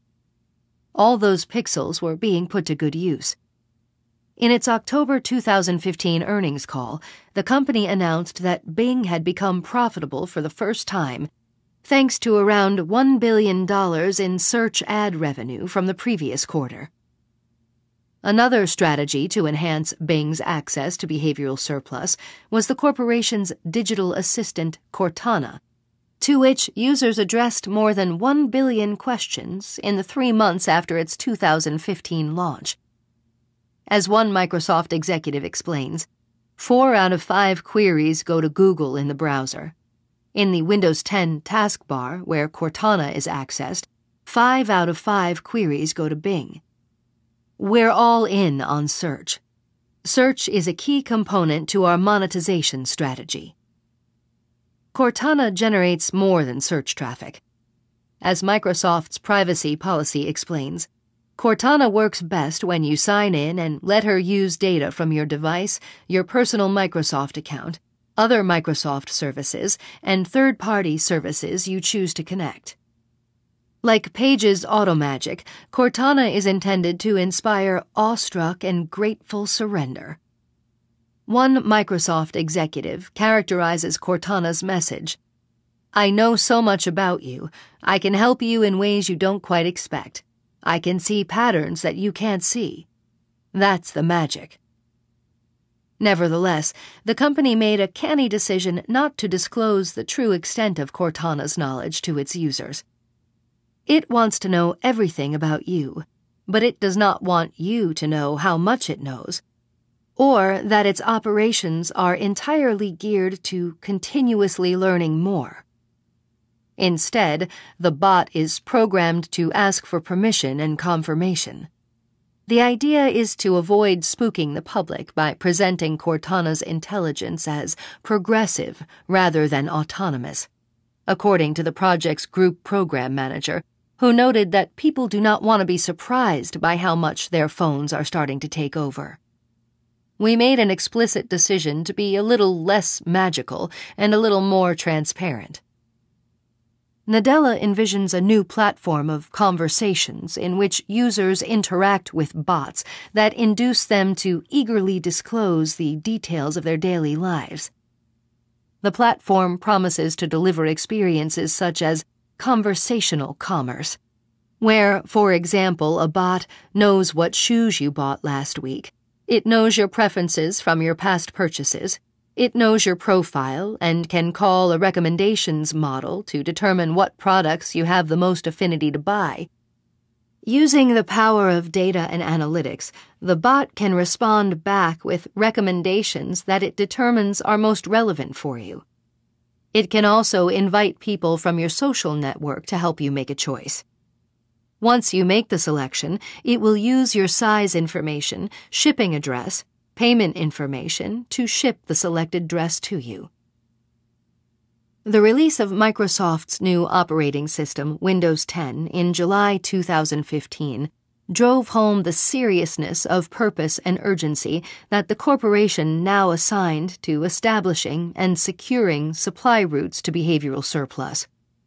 All those pixels were being put to good use. In its October 2015 earnings call, the company announced that Bing had become profitable for the first time, thanks to around $1 billion in search ad revenue from the previous quarter. Another strategy to enhance Bing's access to behavioral surplus was the corporation's digital assistant, Cortana, to which users addressed more than 1 billion questions in the 3 months after its 2015 launch. As one Microsoft executive explains, 4 out of 5 queries go to Google in the browser. In the Windows 10 taskbar, where Cortana is accessed, 5 out of 5 queries go to Bing. We're all in on search. Search is a key component to our monetization strategy. Cortana generates more than search traffic. As Microsoft's privacy policy explains, Cortana works best when you sign in and let her use data from your device, your personal Microsoft account, other Microsoft services, and third-party services you choose to connect. Like Page's Automagic, Cortana is intended to inspire awestruck and grateful surrender. One Microsoft executive characterizes Cortana's message, "I know so much about you. I can help you in ways you don't quite expect. I can see patterns that you can't see. That's the magic." Nevertheless, the company made a canny decision not to disclose the true extent of Cortana's knowledge to its users. It wants to know everything about you, but it does not want you to know how much it knows, or that its operations are entirely geared to continuously learning more. Instead, the bot is programmed to ask for permission and confirmation. The idea is to avoid spooking the public by presenting Cortana's intelligence as progressive rather than autonomous, according to the project's group program manager, who noted that people do not want to be surprised by how much their phones are starting to take over. "We made an explicit decision to be a little less magical and a little more transparent." Nadella envisions a new platform of conversations in which users interact with bots that induce them to eagerly disclose the details of their daily lives. The platform promises to deliver experiences such as conversational commerce, where, for example, a bot knows what shoes you bought last week, it knows your preferences from your past purchases, it knows your profile and can call a recommendations model to determine what products you have the most affinity to buy. Using the power of data and analytics, the bot can respond back with recommendations that it determines are most relevant for you. It can also invite people from your social network to help you make a choice. Once you make the selection, it will use your size information, shipping address, payment information to ship the selected dress to you. The release of Microsoft's new operating system, Windows 10, in July 2015, drove home the seriousness of purpose and urgency that the corporation now assigned to establishing and securing supply routes to behavioral surplus.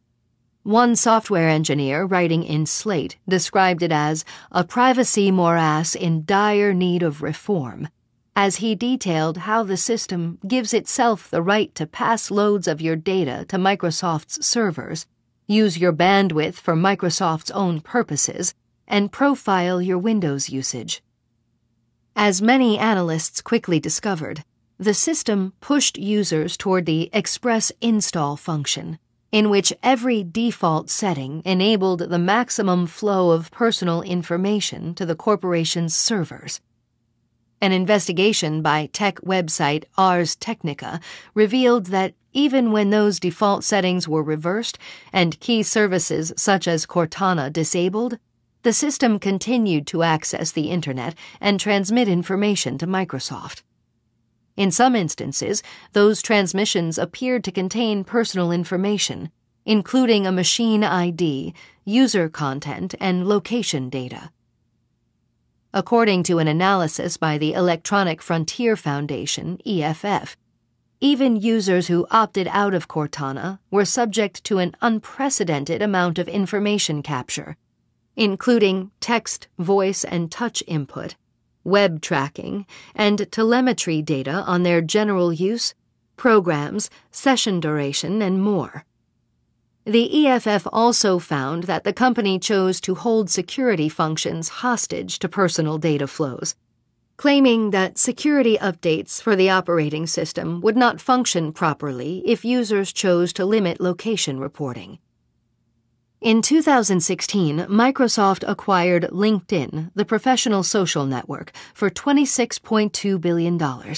One software engineer writing in Slate described it as a privacy morass in dire need of reform, as he detailed how the system gives itself the right to pass loads of your data to Microsoft's servers, use your bandwidth for Microsoft's own purposes, and profile your Windows usage. As many analysts quickly discovered, the system pushed users toward the Express install function, in which every default setting enabled the maximum flow of personal information to the corporation's servers. An investigation by tech website Ars Technica revealed that even when those default settings were reversed and key services such as Cortana disabled, the system continued to access the Internet and transmit information to Microsoft. In some instances, those transmissions appeared to contain personal information, including a machine ID, user content, and location data. According to an analysis by the Electronic Frontier Foundation, EFF, even users who opted out of Cortana were subject to an unprecedented amount of information capture, including text, voice, and touch input, web tracking, and telemetry data on their general use, programs, session duration, and more. The EFF also found that the company chose to hold security functions hostage to personal data flows, claiming that security updates for the operating system would not function properly if users chose to limit location reporting. In 2016, Microsoft acquired LinkedIn, the professional social network, for $26.2 billion.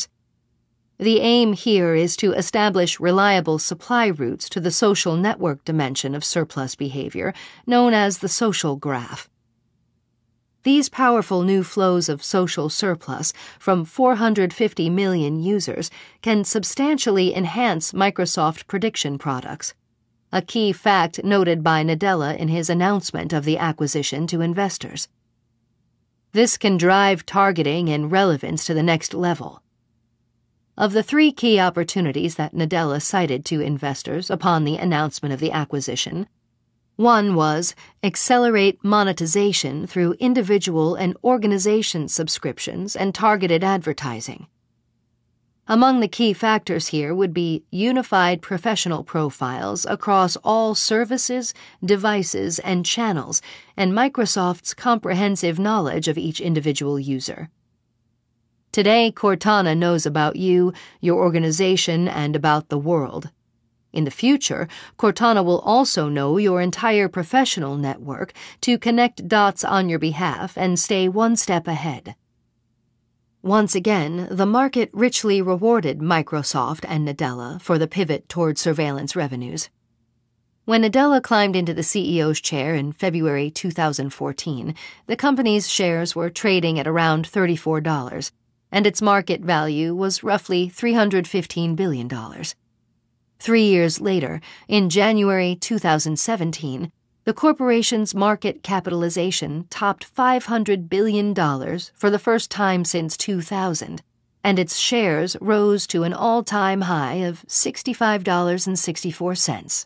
The aim here is to establish reliable supply routes to the social network dimension of surplus behavior, known as the social graph. These powerful new flows of social surplus from 450 million users can substantially enhance Microsoft prediction products, a key fact noted by Nadella in his announcement of the acquisition to investors. This can drive targeting and relevance to the next level. Of the three key opportunities that Nadella cited to investors upon the announcement of the acquisition, one was accelerate monetization through individual and organization subscriptions and targeted advertising. Among the key factors here would be unified professional profiles across all services, devices, and channels, and Microsoft's comprehensive knowledge of each individual user. Today, Cortana knows about you, your organization, and about the world. In the future, Cortana will also know your entire professional network to connect dots on your behalf and stay one step ahead. Once again, the market richly rewarded Microsoft and Nadella for the pivot toward surveillance revenues. When Nadella climbed into the CEO's chair in February 2014, the company's shares were trading at around $34, and its market value was roughly $315 billion. 3 years later, in January 2017, the corporation's market capitalization topped $500 billion for the first time since 2000, and its shares rose to an all-time high of $65.64.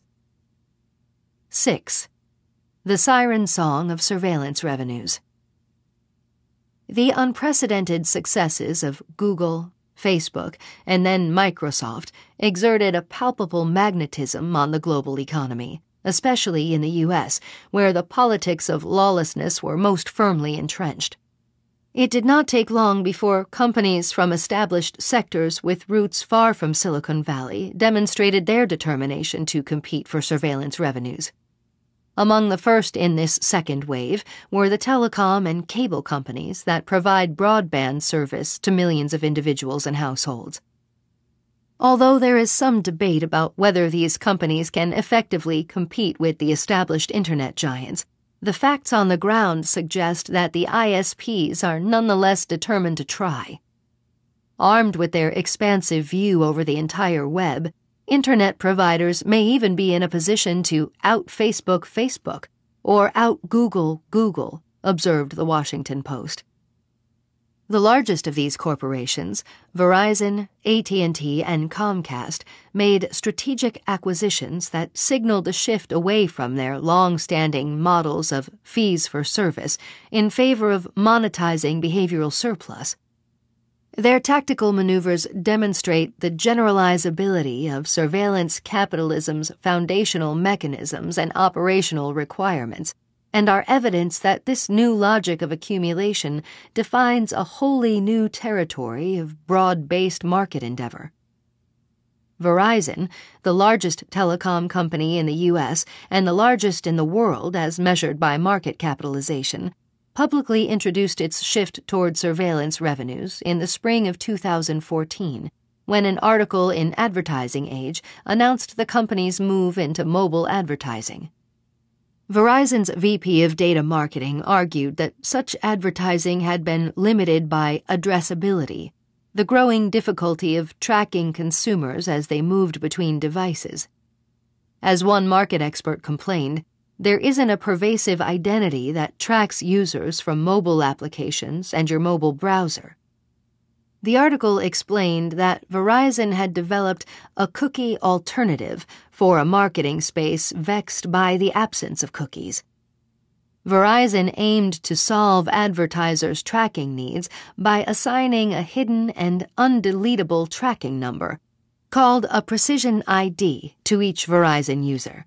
6. The siren song of surveillance revenues. The unprecedented successes of Google, Facebook, and then Microsoft exerted a palpable magnetism on the global economy, especially in the U.S., where the politics of lawlessness were most firmly entrenched. It did not take long before companies from established sectors with roots far from Silicon Valley demonstrated their determination to compete for surveillance revenues. Among the first in this second wave were the telecom and cable companies that provide broadband service to millions of individuals and households. Although there is some debate about whether these companies can effectively compete with the established Internet giants, the facts on the ground suggest that the ISPs are nonetheless determined to try. Armed with their expansive view over the entire web, Internet providers may even be in a position to out-Facebook Facebook or out-Google Google, observed the Washington Post. The largest of these corporations, Verizon, AT&T, and Comcast, made strategic acquisitions that signaled a shift away from their long-standing models of fees for service in favor of monetizing behavioral surplus. Their tactical maneuvers demonstrate the generalizability of surveillance capitalism's foundational mechanisms and operational requirements, and are evidence that this new logic of accumulation defines a wholly new territory of broad-based market endeavor. Verizon, the largest telecom company in the U.S. and the largest in the world as measured by market capitalization, publicly introduced its shift toward surveillance revenues in the spring of 2014, when an article in Advertising Age announced the company's move into mobile advertising. Verizon's VP of Data Marketing argued that such advertising had been limited by addressability, the growing difficulty of tracking consumers as they moved between devices. As one market expert complained, there isn't a pervasive identity that tracks users from mobile applications and your mobile browser. The article explained that Verizon had developed a cookie alternative for a marketing space vexed by the absence of cookies. Verizon aimed to solve advertisers' tracking needs by assigning a hidden and undeletable tracking number, called a Precision ID, to each Verizon user.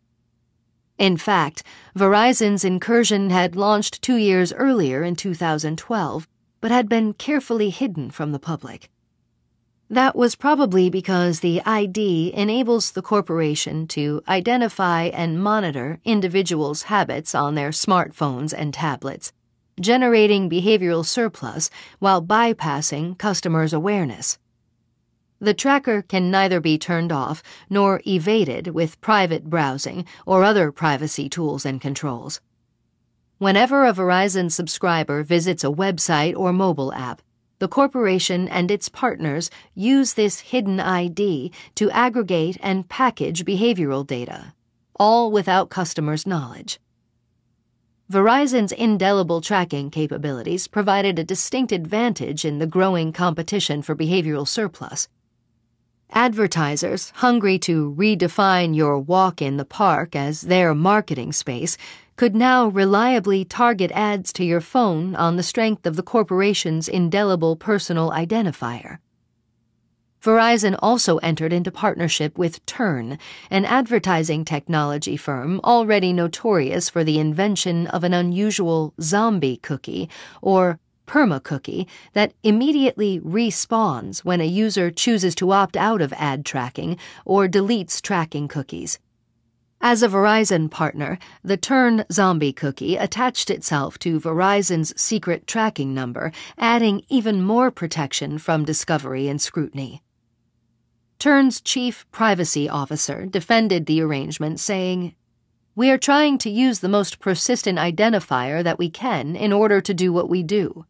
In fact, Verizon's incursion had launched 2 years earlier in 2012, but had been carefully hidden from the public. That was probably because the ID enables the corporation to identify and monitor individuals' habits on their smartphones and tablets, generating behavioral surplus while bypassing customers' awareness. The tracker can neither be turned off nor evaded with private browsing or other privacy tools and controls. Whenever a Verizon subscriber visits a website or mobile app, the corporation and its partners use this hidden ID to aggregate and package behavioral data, all without customers' knowledge. Verizon's indelible tracking capabilities provided a distinct advantage in the growing competition for behavioral surplus. Advertisers, hungry to redefine your walk in the park as their marketing space, could now reliably target ads to your phone on the strength of the corporation's indelible personal identifier. Verizon also entered into partnership with Turn, an advertising technology firm already notorious for the invention of an unusual zombie cookie, or perma-cookie, that immediately respawns when a user chooses to opt out of ad tracking or deletes tracking cookies. As a Verizon partner, the Turn zombie cookie attached itself to Verizon's secret tracking number, adding even more protection from discovery and scrutiny. Turn's chief privacy officer defended the arrangement, saying, "We are trying to use the most persistent identifier that we can in order to do what we do."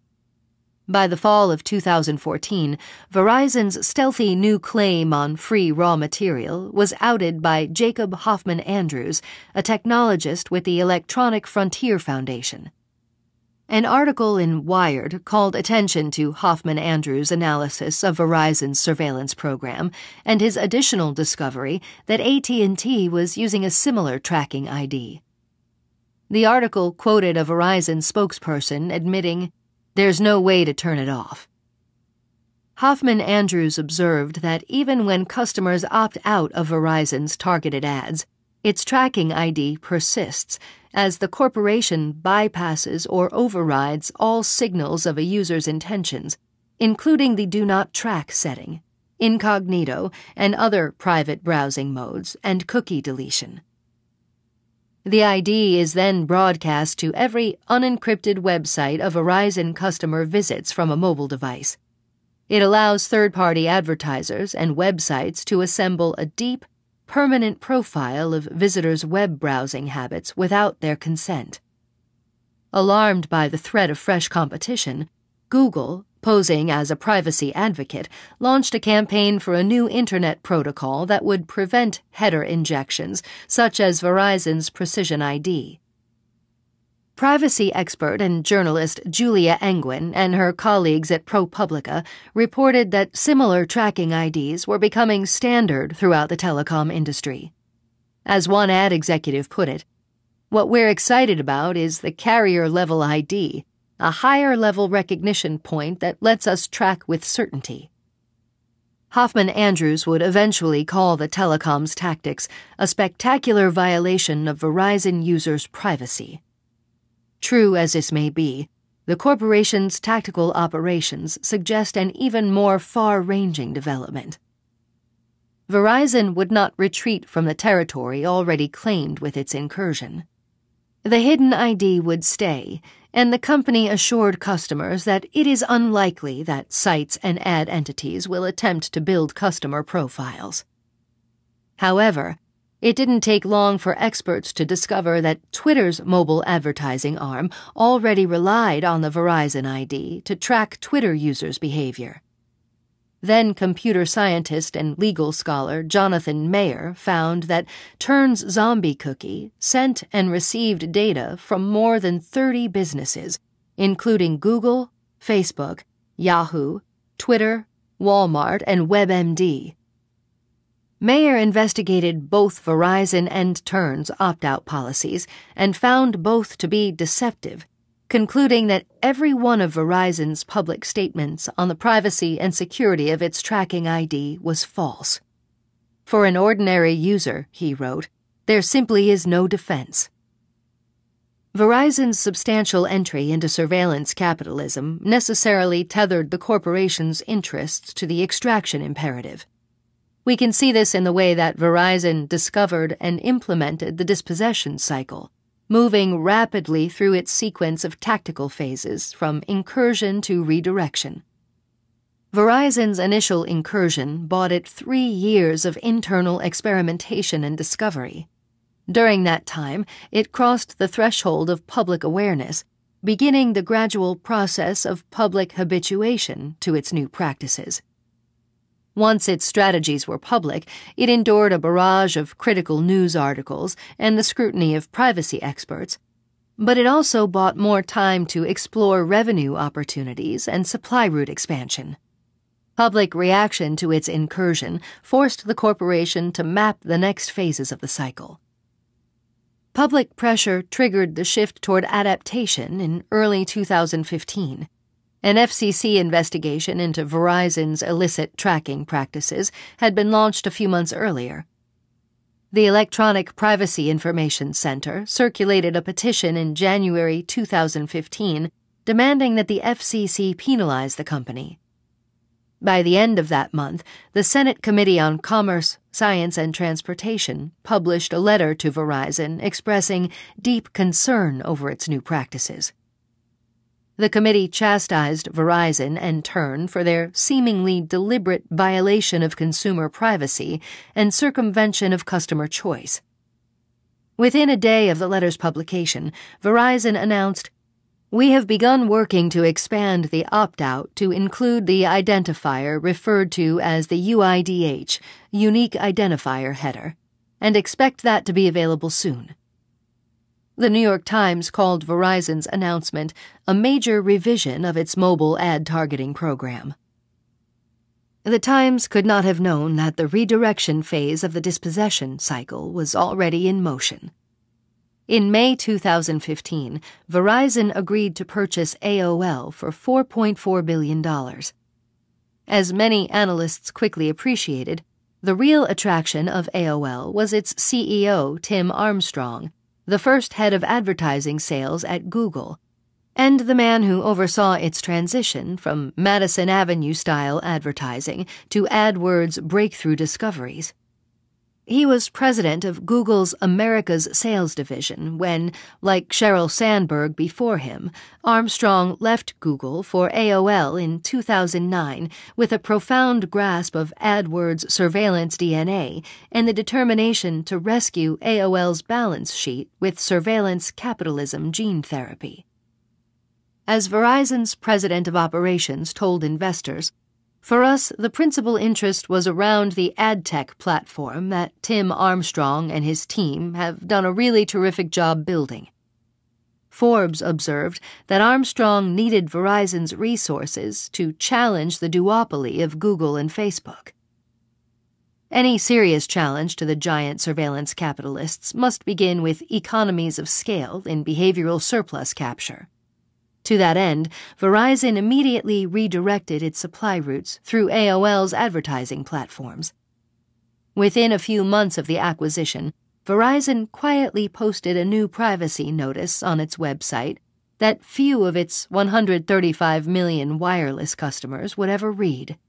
By the fall of 2014, Verizon's stealthy new claim on free raw material was outed by Jacob Hoffman Andrews, a technologist with the Electronic Frontier Foundation. An article in Wired called attention to Hoffman Andrews' analysis of Verizon's surveillance program and his additional discovery that AT&T was using a similar tracking ID. The article quoted a Verizon spokesperson admitting, "There's no way to turn it off." Hoffman Andrews observed that even when customers opt out of Verizon's targeted ads, its tracking ID persists as the corporation bypasses or overrides all signals of a user's intentions, including the Do Not Track setting, incognito and other private browsing modes, and cookie deletion. The ID is then broadcast to every unencrypted website a Verizon customer visits from a mobile device. It allows third-party advertisers and websites to assemble a deep, permanent profile of visitors' web browsing habits without their consent. Alarmed by the threat of fresh competition, Google, posing as a privacy advocate, launched a campaign for a new Internet protocol that would prevent header injections, such as Verizon's Precision ID. Privacy expert and journalist Julia Angwin and her colleagues at ProPublica reported that similar tracking IDs were becoming standard throughout the telecom industry. As one ad executive put it, "What we're excited about is the carrier-level ID, a higher-level recognition point that lets us track with certainty." Hoffman Andrews would eventually call the telecom's tactics a spectacular violation of Verizon users' privacy. True as this may be, the corporation's tactical operations suggest an even more far-ranging development. Verizon would not retreat from the territory already claimed with its incursion. The hidden ID would stay, and the company assured customers that it is unlikely that sites and ad entities will attempt to build customer profiles. However, it didn't take long for experts to discover that Twitter's mobile advertising arm already relied on the Verizon ID to track Twitter users' behavior. Then computer scientist and legal scholar Jonathan Mayer found that Turn's zombie cookie sent and received data from more than 30 businesses, including Google, Facebook, Yahoo, Twitter, Walmart, and WebMD. Mayer investigated both Verizon and Turn's opt-out policies and found both to be deceptive, concluding that every one of Verizon's public statements on the privacy and security of its tracking ID was false. For an ordinary user, he wrote, there simply is no defense. Verizon's substantial entry into surveillance capitalism necessarily tethered the corporation's interests to the extraction imperative. We can see this in the way that Verizon discovered and implemented the dispossession cycle, moving rapidly through its sequence of tactical phases from incursion to redirection. Verizon's initial incursion bought it 3 years of internal experimentation and discovery. During that time, it crossed the threshold of public awareness, beginning the gradual process of public habituation to its new practices. Once its strategies were public, it endured a barrage of critical news articles and the scrutiny of privacy experts, but it also bought more time to explore revenue opportunities and supply route expansion. Public reaction to its incursion forced the corporation to map the next phases of the cycle. Public pressure triggered the shift toward adaptation in early 2015. An FCC investigation into Verizon's illicit tracking practices had been launched a few months earlier. The Electronic Privacy Information Center circulated a petition in January 2015 demanding that the FCC penalize the company. By the end of that month, the Senate Committee on Commerce, Science, and Transportation published a letter to Verizon expressing deep concern over its new practices. The committee chastised Verizon and Turn for their seemingly deliberate violation of consumer privacy and circumvention of customer choice. Within a day of the letter's publication, Verizon announced, "We have begun working to expand the opt-out to include the identifier referred to as the UIDH, Unique Identifier Header, and expect that to be available soon." The New York Times called Verizon's announcement a major revision of its mobile ad targeting program. The Times could not have known that the redirection phase of the dispossession cycle was already in motion. In May 2015, Verizon agreed to purchase AOL for $4.4 billion. As many analysts quickly appreciated, the real attraction of AOL was its CEO, Tim Armstrong, the first head of advertising sales at Google, and the man who oversaw its transition from Madison Avenue-style advertising to AdWords breakthrough discoveries. He was president of Google's Americas Sales Division when, like Sheryl Sandberg before him, Armstrong left Google for AOL in 2009 with a profound grasp of AdWords surveillance DNA and the determination to rescue AOL's balance sheet with surveillance capitalism gene therapy. As Verizon's president of operations told investors, "For us, the principal interest was around the ad tech platform that Tim Armstrong and his team have done a really terrific job building." Forbes observed that Armstrong needed Verizon's resources to challenge the duopoly of Google and Facebook. Any serious challenge to the giant surveillance capitalists must begin with economies of scale in behavioral surplus capture. To that end, Verizon immediately redirected its supply routes through AOL's advertising platforms. Within a few months of the acquisition, Verizon quietly posted a new privacy notice on its website that few of its 135 million wireless customers would ever read.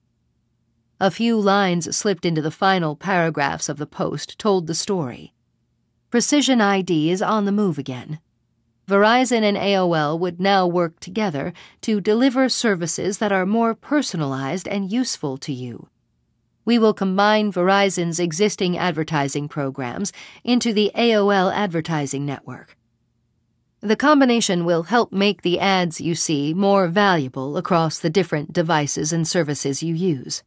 A few lines slipped into the final paragraphs of the post told the story. Precision ID is on the move again. Verizon and AOL would now work together to deliver services that are more personalized and useful to you. We will combine Verizon's existing advertising programs into the AOL advertising network. The combination will help make the ads you see more valuable across the different devices and services you use.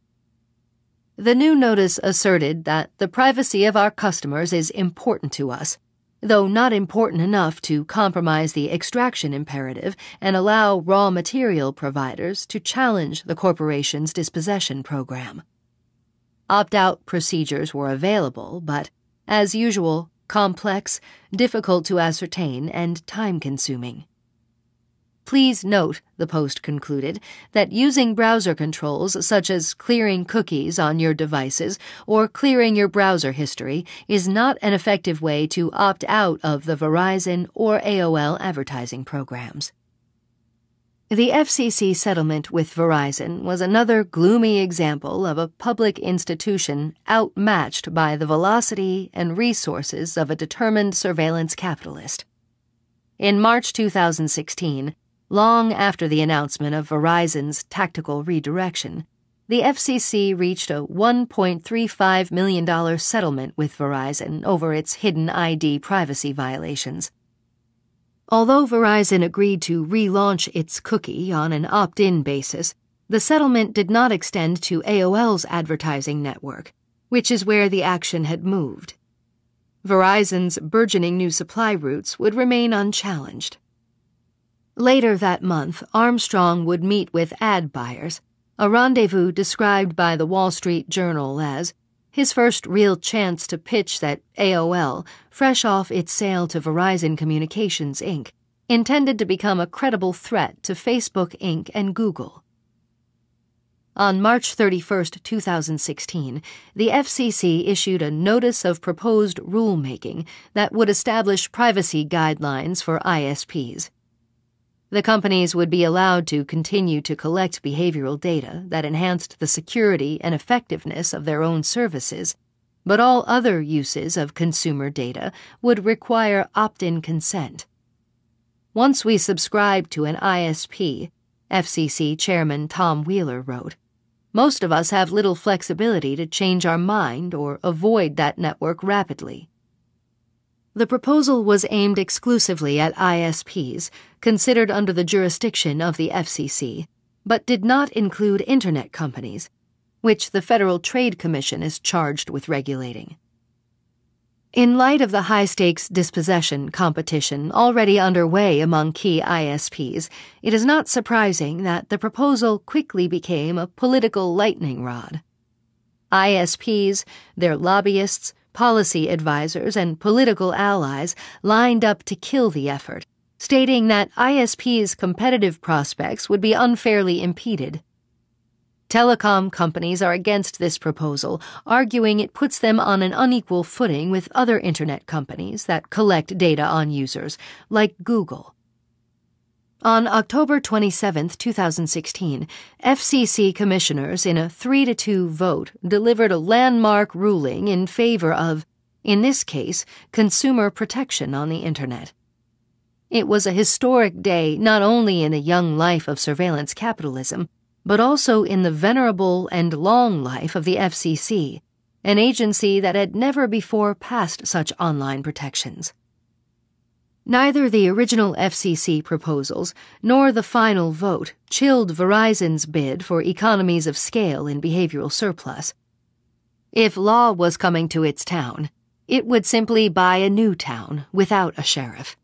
The new notice asserted that the privacy of our customers is important to us, though not important enough to compromise the extraction imperative and allow raw material providers to challenge the corporation's dispossession program. Opt-out procedures were available, but, as usual, complex, difficult to ascertain, and time-consuming. Please note, the post concluded, that using browser controls such as clearing cookies on your devices or clearing your browser history is not an effective way to opt out of the Verizon or AOL advertising programs. The FCC settlement with Verizon was another gloomy example of a public institution outmatched by the velocity and resources of a determined surveillance capitalist. In March 2016, long after the announcement of Verizon's tactical redirection, the FCC reached a $1.35 million settlement with Verizon over its hidden ID privacy violations. Although Verizon agreed to relaunch its cookie on an opt-in basis, the settlement did not extend to AOL's advertising network, which is where the action had moved. Verizon's burgeoning new supply routes would remain unchallenged. Later that month, Armstrong would meet with ad buyers, a rendezvous described by the Wall Street Journal as his first real chance to pitch that AOL, fresh off its sale to Verizon Communications, Inc., intended to become a credible threat to Facebook, Inc. and Google. On March 31, 2016, the FCC issued a Notice of Proposed Rulemaking that would establish privacy guidelines for ISPs. The companies would be allowed to continue to collect behavioral data that enhanced the security and effectiveness of their own services, but all other uses of consumer data would require opt-in consent. Once we subscribe to an ISP, FCC Chairman Tom Wheeler wrote, most of us have little flexibility to change our mind or avoid that network rapidly. The proposal was aimed exclusively at ISPs, considered under the jurisdiction of the FCC, but did not include Internet companies, which the Federal Trade Commission is charged with regulating. In light of the high-stakes dispossession competition already underway among key ISPs, it is not surprising that the proposal quickly became a political lightning rod. ISPs, their lobbyists, policy advisors, and political allies lined up to kill the effort, stating that ISPs' competitive prospects would be unfairly impeded. Telecom companies are against this proposal, arguing it puts them on an unequal footing with other Internet companies that collect data on users, like Google. On October 27, 2016, FCC commissioners in a 3-2 vote delivered a landmark ruling in favor of, in this case, consumer protection on the Internet. It was a historic day not only in the young life of surveillance capitalism, but also in the venerable and long life of the FCC, an agency that had never before passed such online protections. Neither the original FCC proposals nor the final vote chilled Verizon's bid for economies of scale in behavioral surplus. If law was coming to its town, it would simply buy a new town without a sheriff.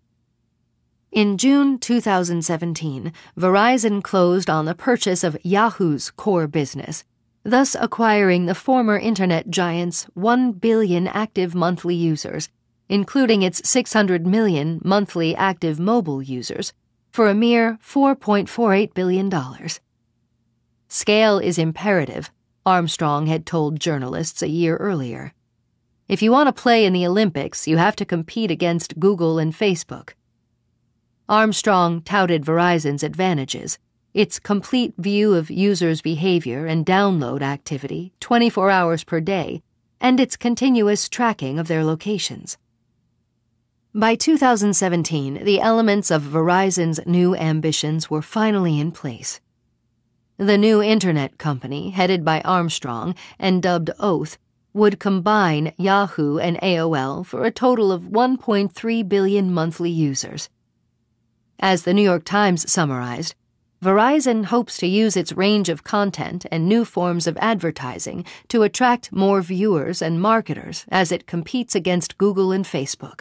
In June 2017, Verizon closed on the purchase of Yahoo's core business, thus acquiring the former internet giant's 1 billion active monthly users, including its 600 million monthly active mobile users, for a mere $4.48 billion. Scale is imperative, Armstrong had told journalists a year earlier. If you want to play in the Olympics, you have to compete against Google and Facebook. Armstrong touted Verizon's advantages, its complete view of users' behavior and download activity 24 hours per day, and its continuous tracking of their locations. By 2017, the elements of Verizon's new ambitions were finally in place. The new internet company, headed by Armstrong and dubbed Oath, would combine Yahoo and AOL for a total of 1.3 billion monthly users. As the New York Times summarized, Verizon hopes to use its range of content and new forms of advertising to attract more viewers and marketers as it competes against Google and Facebook.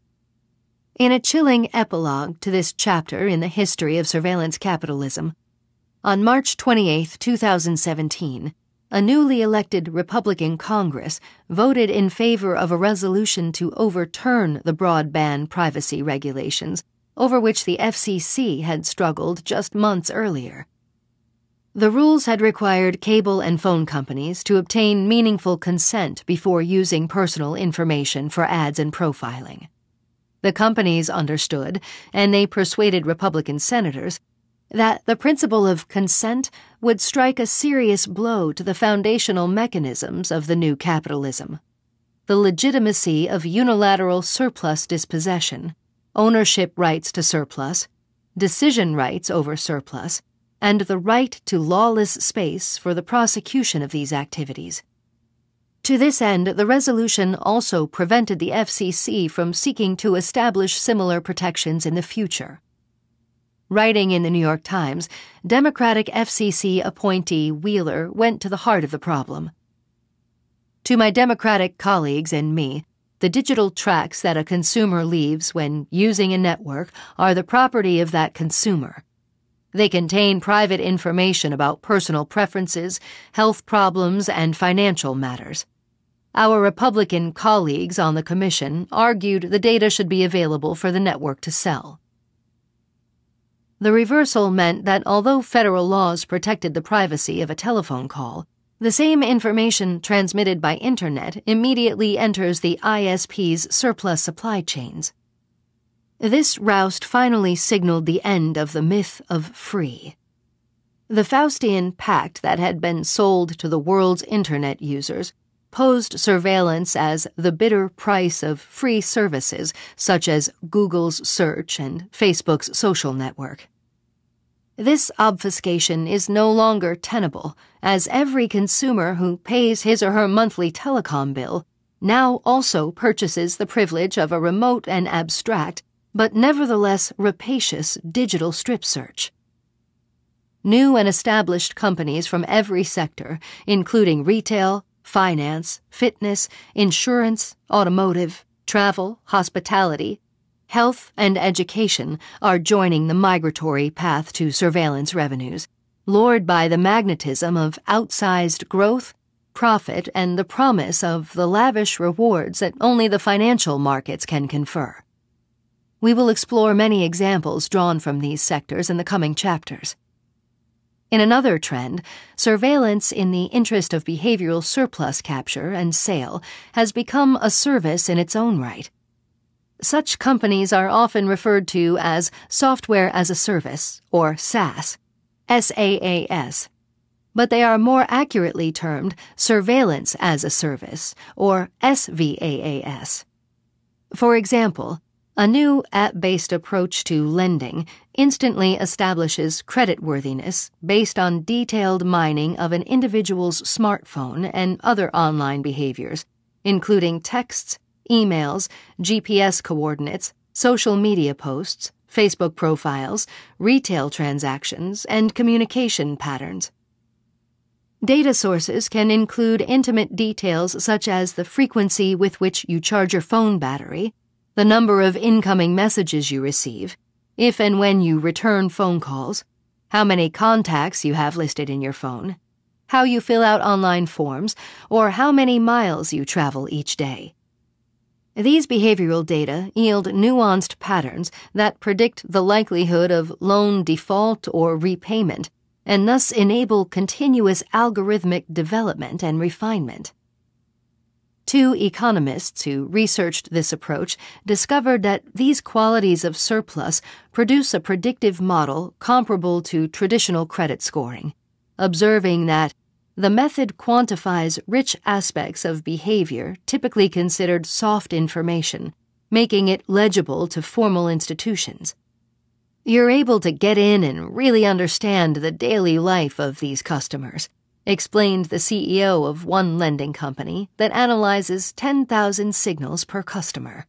In a chilling epilogue to this chapter in the history of surveillance capitalism, on March 28, 2017, a newly elected Republican Congress voted in favor of a resolution to overturn the broadband privacy regulations over which the FCC had struggled just months earlier. The rules had required cable and phone companies to obtain meaningful consent before using personal information for ads and profiling. The companies understood, and they persuaded Republican senators, that the principle of consent would strike a serious blow to the foundational mechanisms of the new capitalism: the legitimacy of unilateral surplus dispossession, ownership rights to surplus, decision rights over surplus, and the right to lawless space for the prosecution of these activities. To this end, the resolution also prevented the FCC from seeking to establish similar protections in the future. Writing in the New York Times, Democratic FCC appointee Wheeler went to the heart of the problem. To my Democratic colleagues and me, the digital tracks that a consumer leaves when using a network are the property of that consumer. They contain private information about personal preferences, health problems, and financial matters. Our Republican colleagues on the commission argued the data should be available for the network to sell. The reversal meant that although federal laws protected the privacy of a telephone call, the same information transmitted by Internet immediately enters the ISP's surplus supply chains. This roust finally signaled the end of the myth of free. The Faustian pact that had been sold to the world's Internet users posed surveillance as the bitter price of free services such as Google's search and Facebook's social network. This obfuscation is no longer tenable, as every consumer who pays his or her monthly telecom bill now also purchases the privilege of a remote and abstract, but nevertheless rapacious digital strip search. New and established companies from every sector, including retail, finance, fitness, insurance, automotive, travel, hospitality, health, and education, are joining the migratory path to surveillance revenues, lured by the magnetism of outsized growth, profit, and the promise of the lavish rewards that only the financial markets can confer. We will explore many examples drawn from these sectors in the coming chapters. In another trend, surveillance in the interest of behavioral surplus capture and sale has become a service in its own right. Such companies are often referred to as software as a service, or SaaS, SaaS, but they are more accurately termed surveillance as a service, or SVAAS. For example, a new app-based approach to lending instantly establishes creditworthiness based on detailed mining of an individual's smartphone and other online behaviors, including texts, emails, GPS coordinates, social media posts, Facebook profiles, retail transactions, and communication patterns. Data sources can include intimate details such as the frequency with which you charge your phone battery, the number of incoming messages you receive, if and when you return phone calls, how many contacts you have listed in your phone, how you fill out online forms, or how many miles you travel each day. These behavioral data yield nuanced patterns that predict the likelihood of loan default or repayment, and thus enable continuous algorithmic development and refinement. Two economists who researched this approach discovered that these qualities of surplus produce a predictive model comparable to traditional credit scoring, observing that the method quantifies rich aspects of behavior typically considered soft information, making it legible to formal institutions. You're able to get in and really understand the daily life of these customers, explained the CEO of one lending company that analyzes 10,000 signals per customer.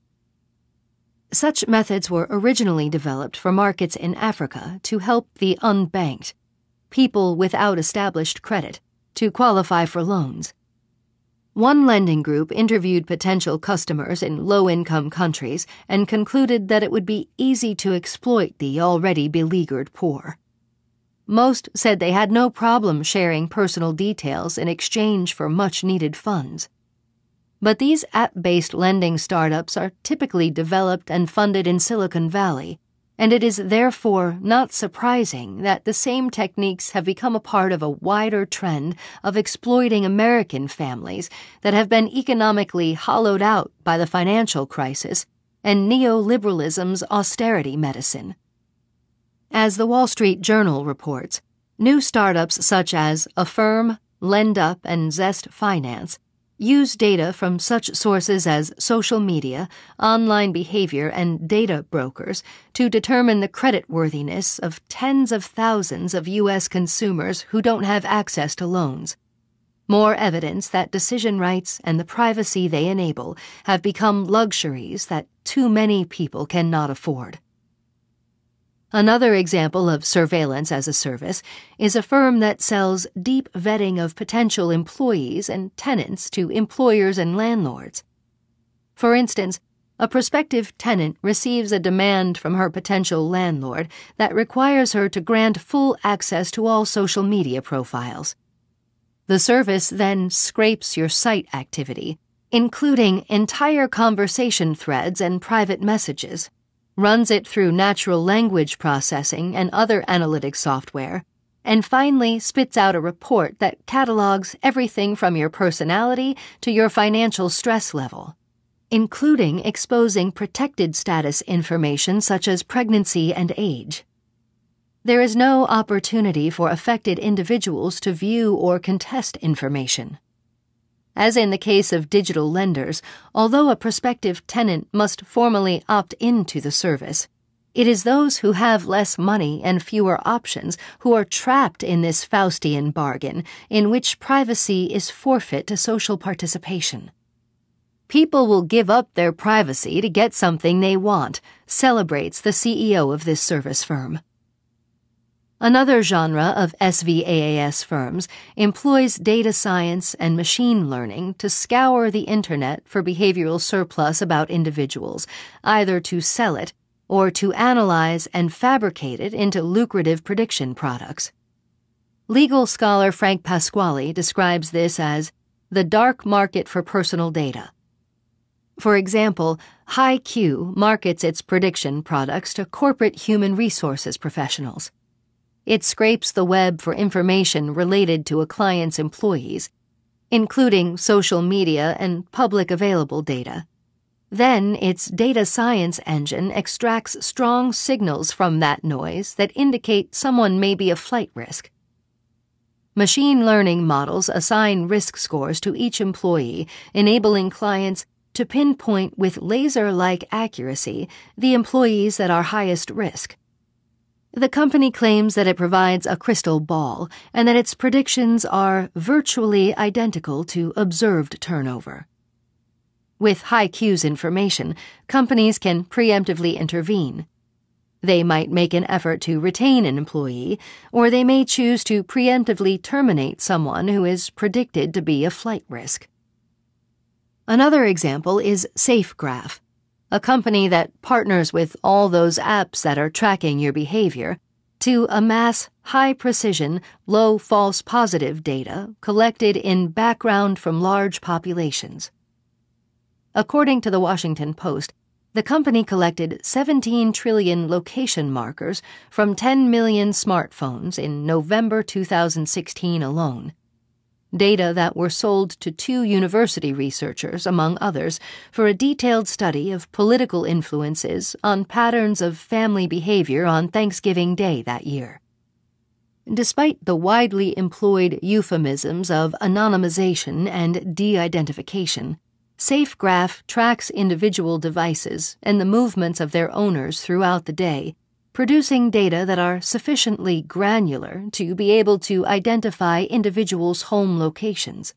Such methods were originally developed for markets in Africa to help the unbanked, people without established credit, to qualify for loans. One lending group interviewed potential customers in low-income countries and concluded that it would be easy to exploit the already beleaguered poor. Most said they had no problem sharing personal details in exchange for much-needed funds. But these app-based lending startups are typically developed and funded in Silicon Valley, and it is therefore not surprising that the same techniques have become a part of a wider trend of exploiting American families that have been economically hollowed out by the financial crisis and neoliberalism's austerity medicine. As the Wall Street Journal reports, new startups such as Affirm, LendUp, and Zest Finance use data from such sources as social media, online behavior, and data brokers to determine the creditworthiness of tens of thousands of U.S. consumers who don't have access to loans. More evidence that decision rights and the privacy they enable have become luxuries that too many people cannot afford. Another example of surveillance as a service is a firm that sells deep vetting of potential employees and tenants to employers and landlords. For instance, a prospective tenant receives a demand from her potential landlord that requires her to grant full access to all social media profiles. The service then scrapes your site activity, including entire conversation threads and private messages, runs it through natural language processing and other analytic software, and finally spits out a report that catalogs everything from your personality to your financial stress level, including exposing protected status information such as pregnancy and age. There is no opportunity for affected individuals to view or contest information. As in the case of digital lenders, although a prospective tenant must formally opt into the service, it is those who have less money and fewer options who are trapped in this Faustian bargain in which privacy is forfeit to social participation. People will give up their privacy to get something they want, celebrates the CEO of this service firm. Another genre of SVAAS firms employs data science and machine learning to scour the internet for behavioral surplus about individuals, either to sell it or to analyze and fabricate it into lucrative prediction products. Legal scholar Frank Pasquale describes this as the dark market for personal data. For example, HighQ markets its prediction products to corporate human resources professionals. It scrapes the web for information related to a client's employees, including social media and public available data. Then its data science engine extracts strong signals from that noise that indicate someone may be a flight risk. Machine learning models assign risk scores to each employee, enabling clients to pinpoint with laser-like accuracy the employees that are highest risk. The company claims that it provides a crystal ball and that its predictions are virtually identical to observed turnover. With HighQ's information, companies can preemptively intervene. They might make an effort to retain an employee, or they may choose to preemptively terminate someone who is predicted to be a flight risk. Another example is SafeGraph, a company that partners with all those apps that are tracking your behavior to amass high-precision, low false positive data collected in background from large populations. According to the Washington Post, the company collected 17 trillion location markers from 10 million smartphones in November 2016 alone. Data that were sold to 2 university researchers, among others, for a detailed study of political influences on patterns of family behavior on Thanksgiving Day that year. Despite the widely employed euphemisms of anonymization and de-identification, SafeGraph tracks individual devices and the movements of their owners throughout the day, producing data that are sufficiently granular to be able to identify individuals' home locations.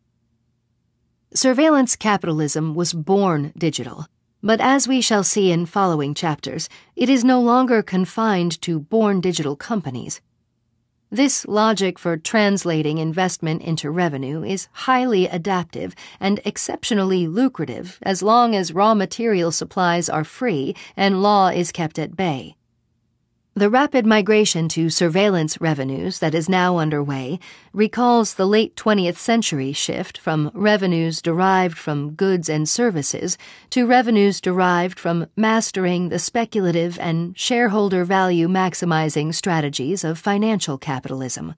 Surveillance capitalism was born digital, but as we shall see in following chapters, it is no longer confined to born digital companies. This logic for translating investment into revenue is highly adaptive and exceptionally lucrative as long as raw material supplies are free and law is kept at bay. The rapid migration to surveillance revenues that is now underway recalls the late 20th century shift from revenues derived from goods and services to revenues derived from mastering the speculative and shareholder value maximizing strategies of financial capitalism.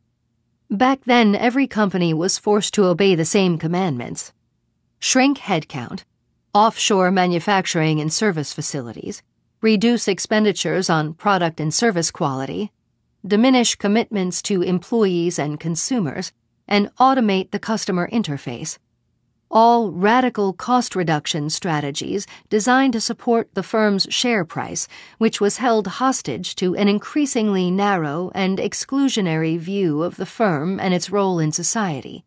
Back then, every company was forced to obey the same commandments: shrink headcount, offshore manufacturing and service facilities, reduce expenditures on product and service quality, diminish commitments to employees and consumers, and automate the customer interface. All radical cost reduction strategies designed to support the firm's share price, which was held hostage to an increasingly narrow and exclusionary view of the firm and its role in society.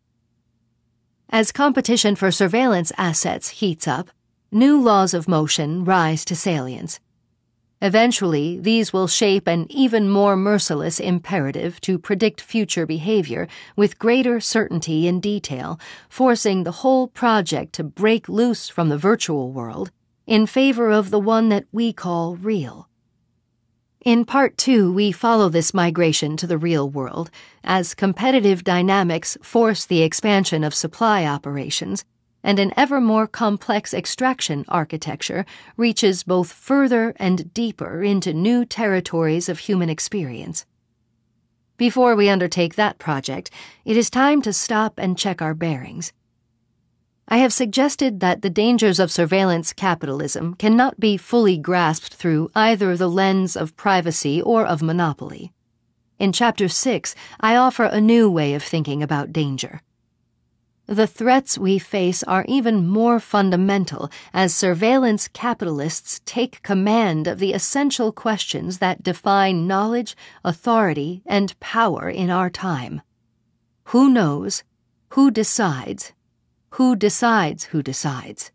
As competition for surveillance assets heats up, new laws of motion rise to salience. Eventually, these will shape an even more merciless imperative to predict future behavior with greater certainty and detail, forcing the whole project to break loose from the virtual world in favor of the one that we call real. In Part 2, we follow this migration to the real world as competitive dynamics force the expansion of supply operations, and an ever more complex extraction architecture reaches both further and deeper into new territories of human experience. Before we undertake that project, it is time to stop and check our bearings. I have suggested that the dangers of surveillance capitalism cannot be fully grasped through either the lens of privacy or of monopoly. In Chapter 6, I offer a new way of thinking about danger. The threats we face are even more fundamental as surveillance capitalists take command of the essential questions that define knowledge, authority, and power in our time. Who knows? Who decides? Who decides who decides?